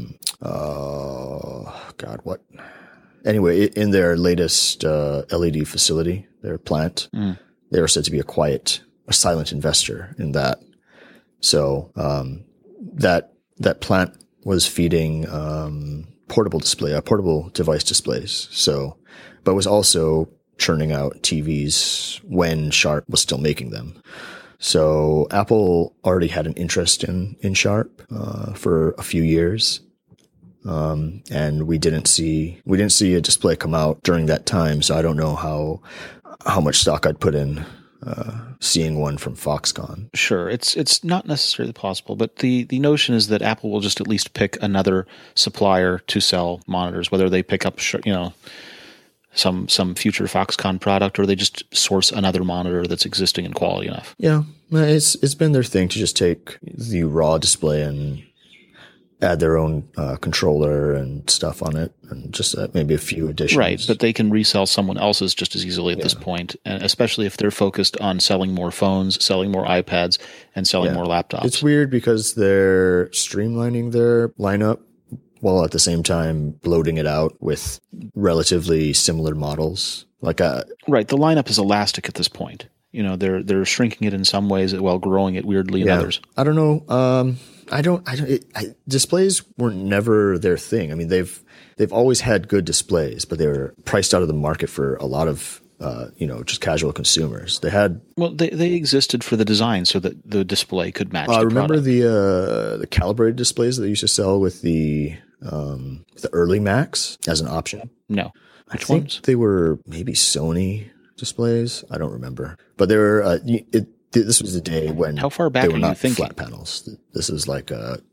S4: Anyway, in their latest LED facility, their plant, they were said to be a silent investor in that. So that plant was feeding portable device displays. So, but was also churning out TVs when Sharp was still making them. So Apple already had an interest in Sharp for a few years. And we didn't see a display come out during that time. So I don't know how much stock I'd put in seeing one from Foxconn.
S2: Sure, it's not necessarily possible, but the notion is that Apple will just at least pick another supplier to sell monitors, whether they pick up some future Foxconn product, or they just source another monitor that's existing and quality enough.
S4: Yeah, it's been their thing to just take the raw display and add their own controller and stuff on it, and just maybe a few additions.
S2: Right, but they can resell someone else's just as easily at this point, and especially if they're focused on selling more phones, selling more iPads, and selling more laptops.
S4: It's weird because they're streamlining their lineup while at the same time bloating it out with relatively similar models. Right,
S2: the lineup is elastic at this point. They're shrinking it in some ways while growing it weirdly in others.
S4: I don't know. Displays were never their thing. I mean, they've always had good displays, but they were priced out of the market for a lot of just casual consumers. They
S2: existed for the design so that the display could match.
S4: I remember
S2: product.
S4: the calibrated displays that they used to sell with the early Macs as an option.
S2: No,
S4: Which ones? They were maybe Sony displays. I don't remember, but they were. This was the day when
S2: how far back
S4: they were
S2: are
S4: not
S2: you thinking?
S4: Flat panels. This was like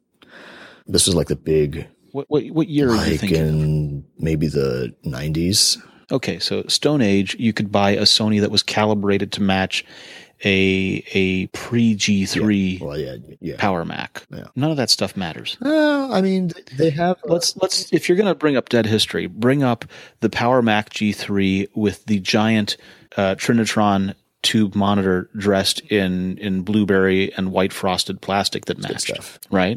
S4: the big.
S2: What year are you thinking?
S4: In maybe the 90s.
S2: Okay, so Stone Age, you could buy a Sony that was calibrated to match a pre-G3 Power Mac. Yeah. None of that stuff matters.
S4: I mean, they have.
S2: Let's if you're going to bring up dead history, bring up the Power Mac G3 with the giant Trinitron tube monitor dressed in blueberry and white frosted plastic that matched, right?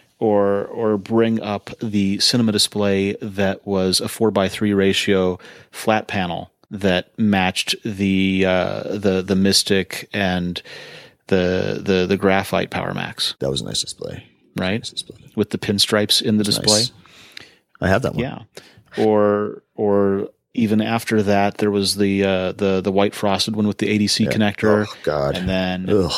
S2: Or bring up the cinema display that was a 4:3 ratio flat panel that matched the Mystic and the Graphite Power Max.
S4: That was a nice display,
S2: right? Nice display. With the pinstripes in the display.
S4: Nice. I have that one.
S2: Yeah. Or even after that, there was the white frosted one with the ADC connector.
S4: Oh God!
S2: And then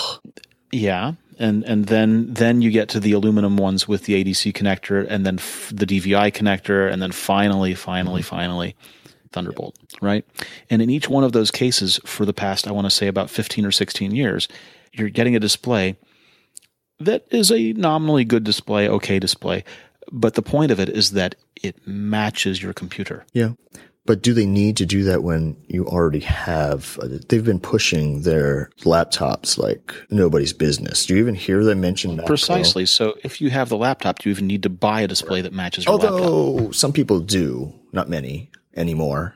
S2: and then you get to the aluminum ones with the ADC connector, and then the DVI connector, and then finally, Thunderbolt, right? And in each one of those cases, for the past, I want to say about 15 or 16 years, you're getting a display that is a nominally good display, okay display, but the point of it is that it matches your computer.
S4: Yeah. But do they need to do that when you already have? They've been pushing their laptops like nobody's business. Do you even hear them mention that?
S2: Precisely. So if you have the laptop, do you even need to buy a display that matches your laptop?
S4: Although some people do, not many anymore.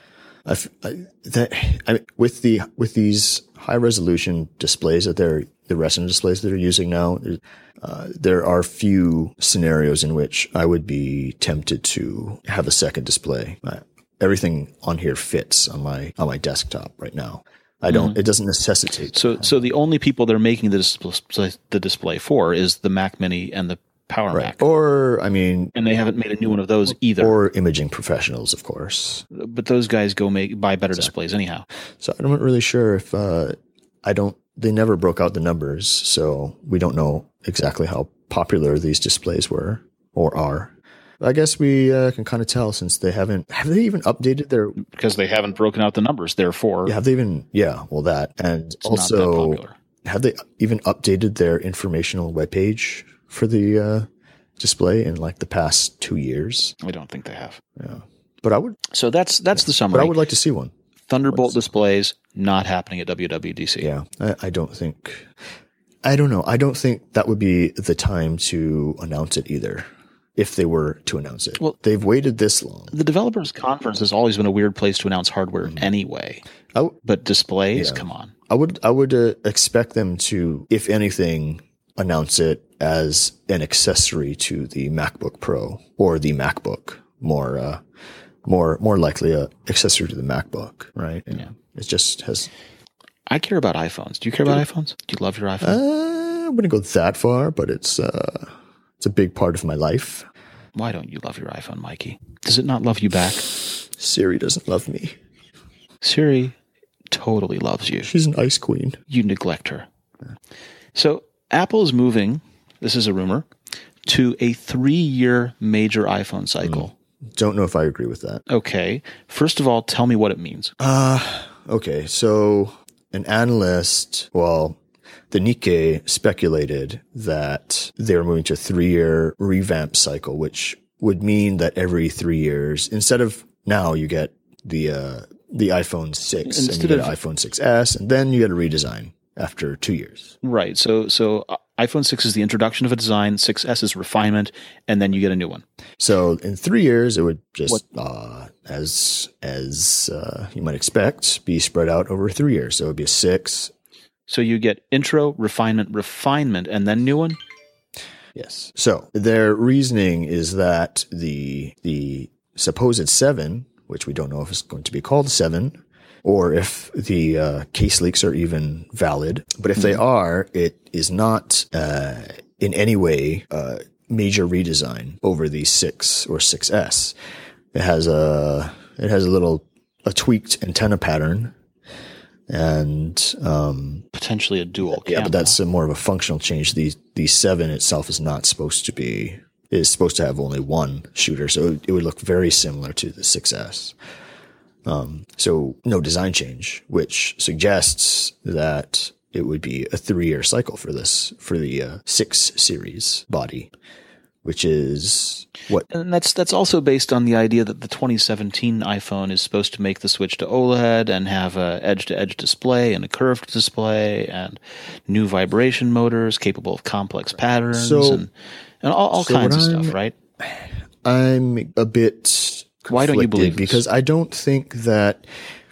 S4: With these high resolution displays that the Retina displays that they're using now, there are few scenarios in which I would be tempted to have a second display. Everything on here fits on my desktop right now. I don't. It doesn't necessitate.
S2: So the only people they're making the display for is the Mac Mini and the Power Mac.
S4: And
S2: they haven't made a new one of those either.
S4: Or imaging professionals, of course.
S2: But those guys buy better displays anyhow.
S4: So I'm not really sure if they never broke out the numbers, so we don't know exactly how popular these displays were or are. I guess we can kind of tell since they have they even updated their...
S2: Because they haven't broken out the numbers, therefore...
S4: Yeah, have they even... Yeah, well that. And also, have they even updated their informational webpage for the display in like the past 2 years?
S2: I don't think they have.
S4: Yeah. But I would...
S2: So that's the summary.
S4: But I would like to see one.
S2: Thunderbolt displays not happening at WWDC.
S4: Yeah, I don't think... I don't know. I don't think that would be the time to announce it either. If they were to announce it. Well, they've waited this long.
S2: The developers conference has always been a weird place to announce hardware anyway. But displays, come on.
S4: I would expect them to, if anything, announce it as an accessory to the MacBook Pro or the MacBook. More likely a accessory to the Macbook, right?
S2: Yeah.
S4: It just has...
S2: I care about iPhones. Do you care about iPhones? Do you love your iPhone?
S4: I wouldn't go that far, but it's a big part of my life.
S2: Why don't you love your iPhone, Mikey? Does it not love you back?
S4: Siri doesn't love me.
S2: Siri totally loves you.
S4: She's an ice queen.
S2: You neglect her. So Apple is moving, this is a rumor, to a 3-year major iPhone cycle.
S4: Don't know if I agree with that.
S2: Okay. First of all, tell me what it means.
S4: Okay. So an analyst, the Nikkei speculated that they were moving to a 3-year revamp cycle, which would mean that every 3 years, instead of now you get the iPhone 6 and you get an iPhone 6S, and then you get a redesign after 2 years.
S2: Right. So iPhone 6 is the introduction of a design, 6S is refinement, and then you get a new one.
S4: So in 3 years, it would just, as you might expect, be spread out over 3 years. So it would be a 6.
S2: So you get intro, refinement, and then new one?
S4: Yes. So their reasoning is that the supposed 7, which we don't know if it's going to be called 7, or if the case leaks are even valid, but if they are, it is not in any way major redesign over the 6 or 6S. It has a tweaked antenna pattern. And
S2: potentially a dual camera.
S4: Yeah, but that's more of a functional change. The 7 itself is not supposed to be. It is supposed to have only one shooter, so it would look very similar to the 6S. So no design change, which suggests that it would be a 3-year cycle for the 6 series body, which is what.
S2: And that's also based on the idea that the 2017 iPhone is supposed to make the switch to OLED and have a edge-to-edge display and a curved display and new vibration motors capable of complex patterns and all kinds of stuff, right?
S4: I'm a bit conflicted.
S2: Why don't you believe this?
S4: Because I don't think that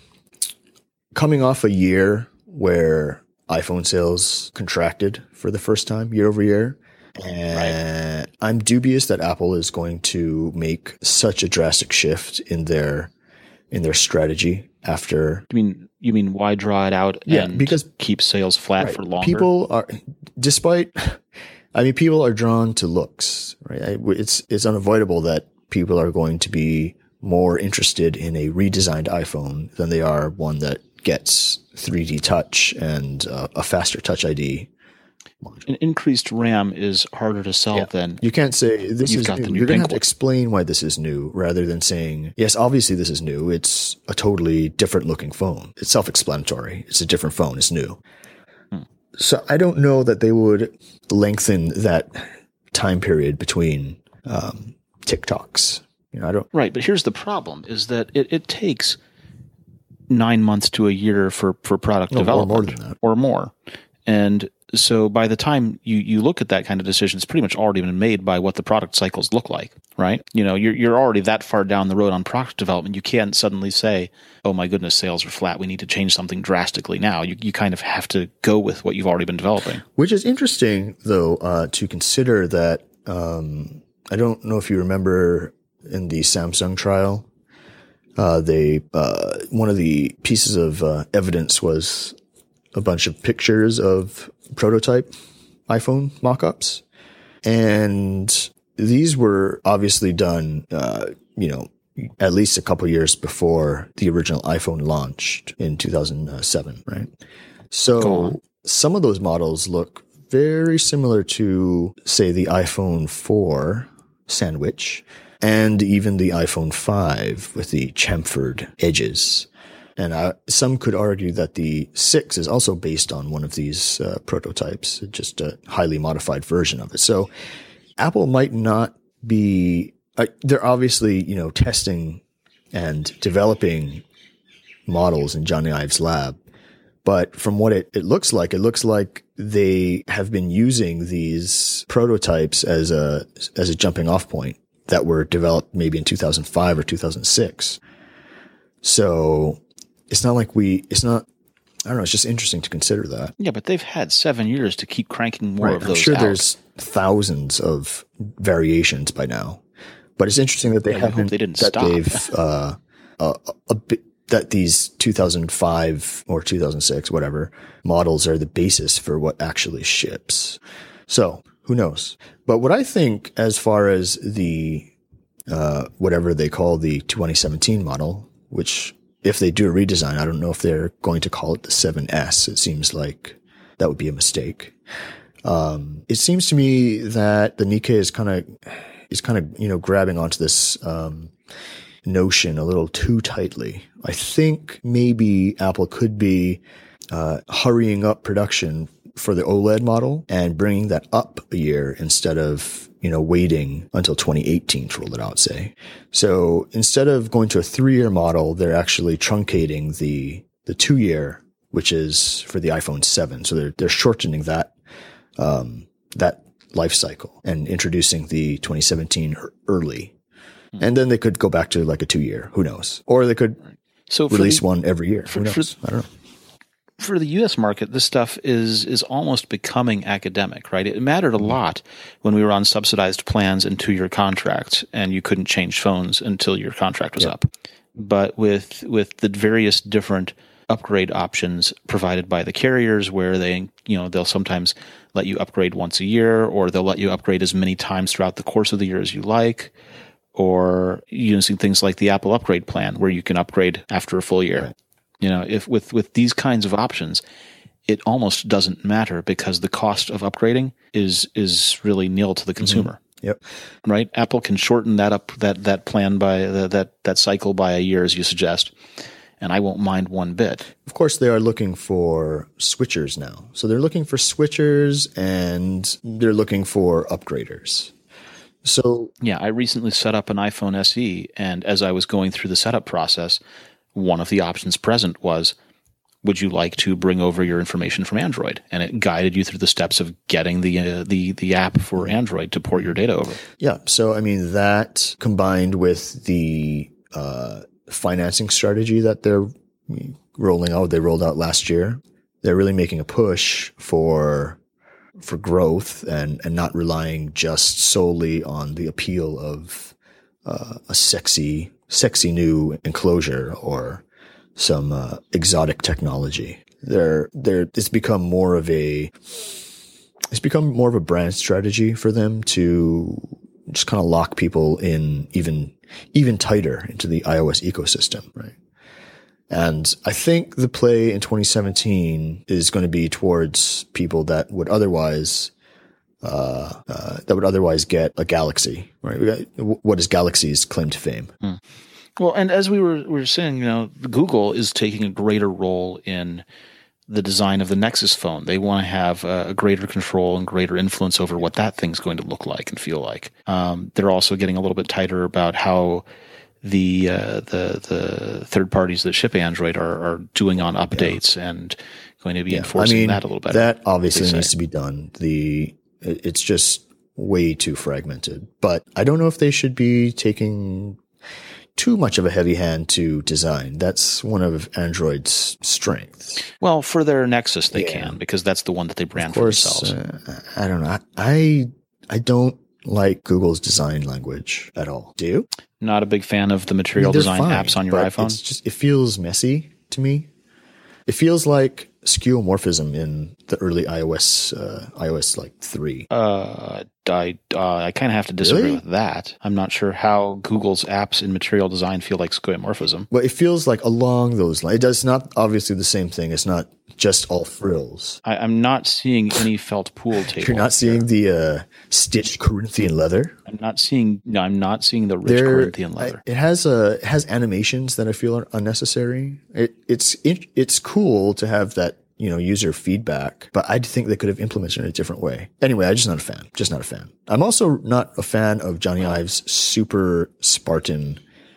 S4: coming off a year where iPhone sales contracted for the first time year over year, and I'm dubious that Apple is going to make such a drastic shift in their strategy after.
S2: You mean why draw it out and because keep sales flat for longer?
S4: People are people are drawn to looks, right? It's unavoidable that people are going to be more interested in a redesigned iPhone than they are one that gets 3D touch and a faster Touch ID.
S2: An increased RAM is harder to sell than
S4: you can't say this is new. You're going to have to
S2: Pink
S4: explain why this is new rather than saying, yes, obviously this is new. It's a totally different looking phone. It's self-explanatory. It's a different phone. It's new. So I don't know that they would lengthen that time period between TikToks. I don't.
S2: Right, but here's the problem: is that it takes 9 months to a year for product development,
S4: or more than that,
S2: or more, and so by the time you look at that kind of decision, it's pretty much already been made by what the product cycles look like, right? You're already that far down the road on product development. You can't suddenly say, oh my goodness, sales are flat, we need to change something drastically now. You kind of have to go with what you've already been developing.
S4: Which is interesting, though, to consider that, I don't know if you remember in the Samsung trial, one of the pieces of evidence was a bunch of pictures of prototype iPhone mock-ups. And these were obviously done, at least a couple years before the original iPhone launched in 2007, right? So some of those models look very similar to, say, the iPhone 4 sandwich and even the iPhone 5 with the chamfered edges. And some could argue that the 6 is also based on one of these prototypes, just a highly modified version of it. So Apple might not be they're obviously, testing and developing models in Johnny Ive's lab. But from what it looks like they have been using these prototypes as a jumping off point that were developed maybe in 2005 or 2006. So it's not like I don't know, it's just interesting to consider that.
S2: Yeah, but they've had 7 years to keep cranking more of those out.
S4: I'm sure there's thousands of variations by now. But it's interesting that that these 2005 or 2006, whatever, models are the basis for what actually ships. So who knows? But what I think, as far as the whatever they call the 2017 model, which if they do a redesign, I don't know if they're going to call it the 7S. It seems like that would be a mistake. It seems to me that the Nikkei is kind of grabbing onto this notion a little too tightly. I think maybe Apple could be hurrying up production for the OLED model and bringing that up a year instead of, waiting until 2018 to roll it out, say. So instead of going to a 3-year model, they're actually truncating the 2-year, which is for the iPhone 7. So they're shortening that life cycle and introducing the 2017 early. And then they could go back to like a 2-year. Who knows? Or they could release one every year. Who knows? I don't know.
S2: For the U.S. market, this stuff is almost becoming academic, right? It mattered a lot when we were on subsidized plans and 2-year contracts, and you couldn't change phones until your contract was up. But with the various different upgrade options provided by the carriers, where they'll sometimes let you upgrade once a year, or they'll let you upgrade as many times throughout the course of the year as you like, or using things like the Apple Upgrade Plan, where you can upgrade after a full year. Right. If with these kinds of options, it almost doesn't matter because the cost of upgrading is really nil to the consumer.
S4: Mm-hmm. Yep.
S2: Right? Apple can shorten that plan by that cycle by a year, as you suggest, and I won't mind one bit.
S4: Of course, they are looking for switchers now. So they're looking for switchers and they're looking for upgraders. So
S2: yeah, I recently set up an iPhone SE, and as I was going through the setup process, one of the options present was, would you like to bring over your information from Android? And it guided you through the steps of getting the app for Android to port your data over.
S4: Yeah. So, that combined with the financing strategy that they're rolling out, they rolled out last year, they're really making a push for growth and not relying just solely on the appeal of a sexy new enclosure or some exotic technology. It's become more of a brand strategy for them to just kind of lock people in even tighter into the iOS ecosystem, right? And I think the play in 2017 is going to be towards people that would otherwise get a Galaxy, right? What is Galaxy's claim to fame?
S2: Well, and as we were saying, Google is taking a greater role in the design of the Nexus phone. They want to have a greater control and greater influence over what that thing's going to look like and feel like. They're also getting a little bit tighter about how the third parties that ship Android are doing on updates and going to be enforcing that a little better.
S4: That obviously needs to be done. It's just way too fragmented. But I don't know if they should be taking too much of a heavy hand to design. That's one of Android's strengths.
S2: Well, for their Nexus, they can, because that's the one that they brand for themselves.
S4: I don't know. I don't like Google's design language at all. Do you?
S2: Not a big fan of the material design apps on your iPhone?
S4: It feels messy to me. It feels like skeuomorphism in the early iOS like 3.
S2: I kind of have to disagree with that. I'm not sure how Google's apps in material design feel like skeuomorphism.
S4: Well, it feels like along those lines. It's not obviously the same thing. It's not just all frills.
S2: I'm not seeing any felt pool table.
S4: You're not seeing the stitched Corinthian leather.
S2: I'm not seeing the rich Corinthian leather.
S4: It has animations that I feel are unnecessary. It's cool to have that, user feedback, but I think they could have implemented it in a different way. Anyway, I'm just not a fan. I'm also not a fan of Johnny Ive's super Spartan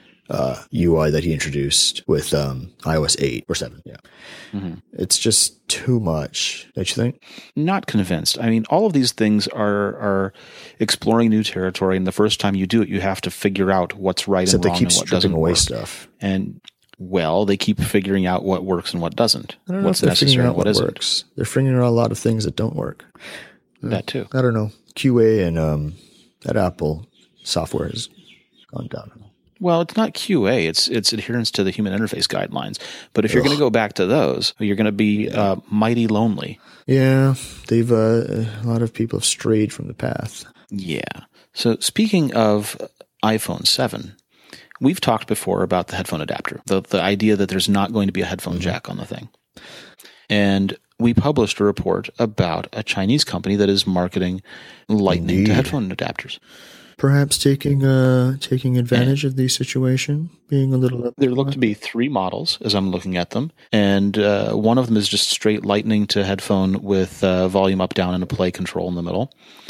S4: UI that he introduced with iOS 8 or 7. Yeah. Mm-hmm. It's just too much, don't you think?
S2: Not convinced. I mean, all of these things are exploring new territory, and the first time you do it, you have to figure out what's right and wrong and what doesn't work.
S4: Away stuff.
S2: And they keep figuring out what works and what doesn't.
S4: I don't know
S2: what's
S4: if they're
S2: necessary
S4: figuring out
S2: and what isn't.
S4: Works. They're figuring out a lot of things that don't work.
S2: That too.
S4: I don't know. QA and that Apple software has gone down.
S2: Well, it's not QA. It's adherence to the human interface guidelines. But if you're going to go back to those, you're going to be mighty lonely.
S4: Yeah, they've a lot of people have strayed from the path.
S2: Yeah. So speaking of iPhone 7, we've talked before about the headphone adapter, the idea that there's not going to be a headphone jack on the thing. And we published a report about a Chinese company that is marketing Lightning to headphone adapters.
S4: Perhaps taking advantage of the situation, being a little...
S2: There look to be 3 models as I'm looking at them, and one of them is just straight Lightning to headphone with volume up, down, and a play control in the middle.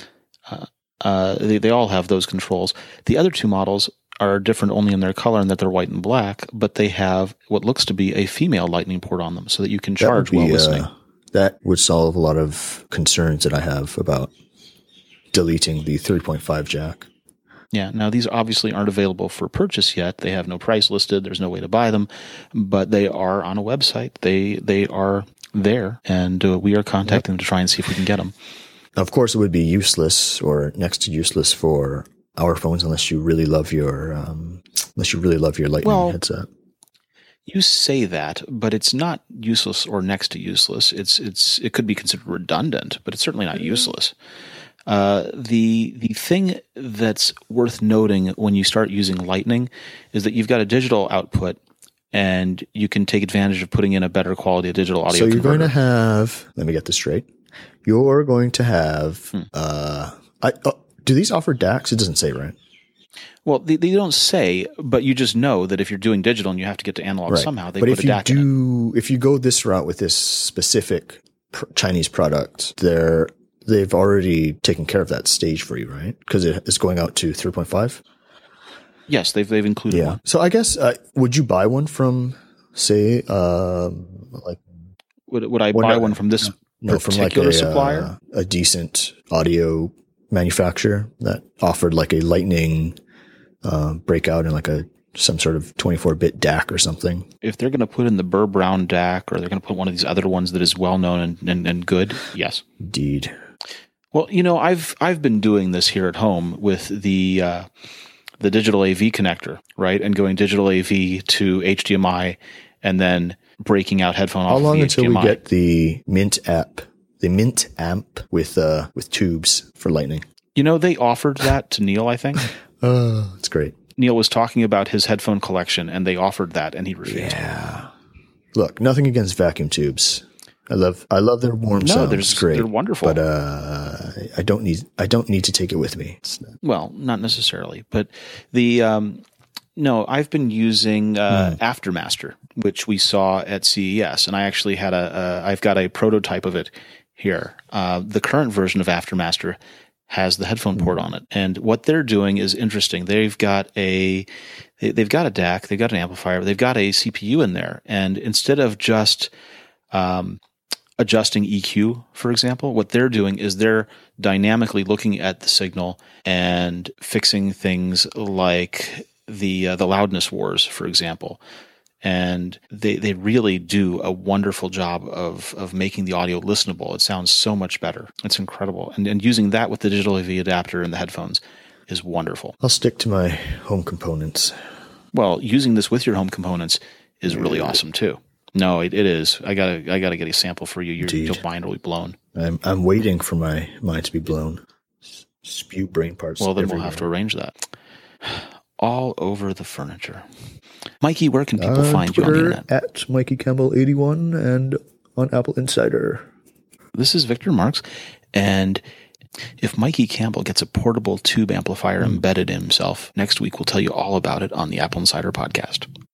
S2: They all have those controls. The other 2 models are different only in their color and that they're white and black, but they have what looks to be a female Lightning port on them so that you can charge while listening.
S4: That would solve a lot of concerns that I have about deleting the 3.5 jack.
S2: Yeah. Now, these obviously aren't available for purchase yet. They have no price listed. There's no way to buy them, but they are on a website. They are there, and we are contacting them to try and see if we can get them.
S4: Of course, it would be useless or next to useless for our phones unless you really love your Lightning headset.
S2: You say that, but it's not useless or next to useless. It could be considered redundant, but it's certainly not useless. The thing that's worth noting when you start using Lightning is that you've got a digital output, and you can take advantage of putting in a better quality of digital audio. So you're
S4: going to have. Let me get this straight. You're going to have. Do these offer DACs? It doesn't say, right?
S2: Well, they don't say, but you just know that if you're doing digital and you have to get to analog somehow, they put a DAC in it.
S4: If you go this route with this specific Chinese product, they've already taken care of that stage for you, right? Because it's going out to 3.5?
S2: Yes, they've included one.
S4: So I guess, would you buy one from, say,
S2: Would I buy one from this particular supplier?
S4: A decent audio manufacturer that offered like a Lightning breakout and like some sort of 24-bit DAC or something.
S2: If they're going to put in the Burr Brown DAC, or they're going to put one of these other ones that is well known and good, yes.
S4: Indeed.
S2: Well, I've been doing this here at home with the digital AV connector, right? And going digital AV to HDMI and then breaking out headphone off of the HDMI. How long until we get
S4: the Mint app? The Mint amp with tubes for Lightning.
S2: They offered that to Neil, I think.
S4: Oh, that's great.
S2: Neil was talking about his headphone collection, and they offered that, and he refused.
S4: Yeah. Look, nothing against vacuum tubes. I love their warm sound. It's great.
S2: They're wonderful.
S4: But I don't need to take it with me.
S2: Well, not necessarily. But the No, I've been using Aftermaster, which we saw at CES, and I actually had I've got a prototype of it here. The current version of Aftermaster has the headphone port on it, and what they're doing is interesting. They've got a DAC, they've got an amplifier, they've got a CPU in there, and instead of just adjusting EQ, for example, what they're doing is they're dynamically looking at the signal and fixing things like the loudness wars, for example. And they really do a wonderful job of making the audio listenable. It sounds so much better. It's incredible. And using that with the digital AV adapter and the headphones is wonderful.
S4: I'll stick to my home components.
S2: Well, using this with your home components is really awesome too. No, it is. I gotta get a sample for you. Your mind will be blown.
S4: I'm waiting for my mind to be blown. Spew brain parts.
S2: Well, then we'll have to arrange that. All over the furniture. Mikey, where can people find
S4: Twitter,
S2: you on the internet?
S4: At Mikey Campbell 81 and on Apple Insider.
S2: This is Victor Marks, and if Mikey Campbell gets a portable tube amplifier embedded in himself, next week we'll tell you all about it on the Apple Insider podcast.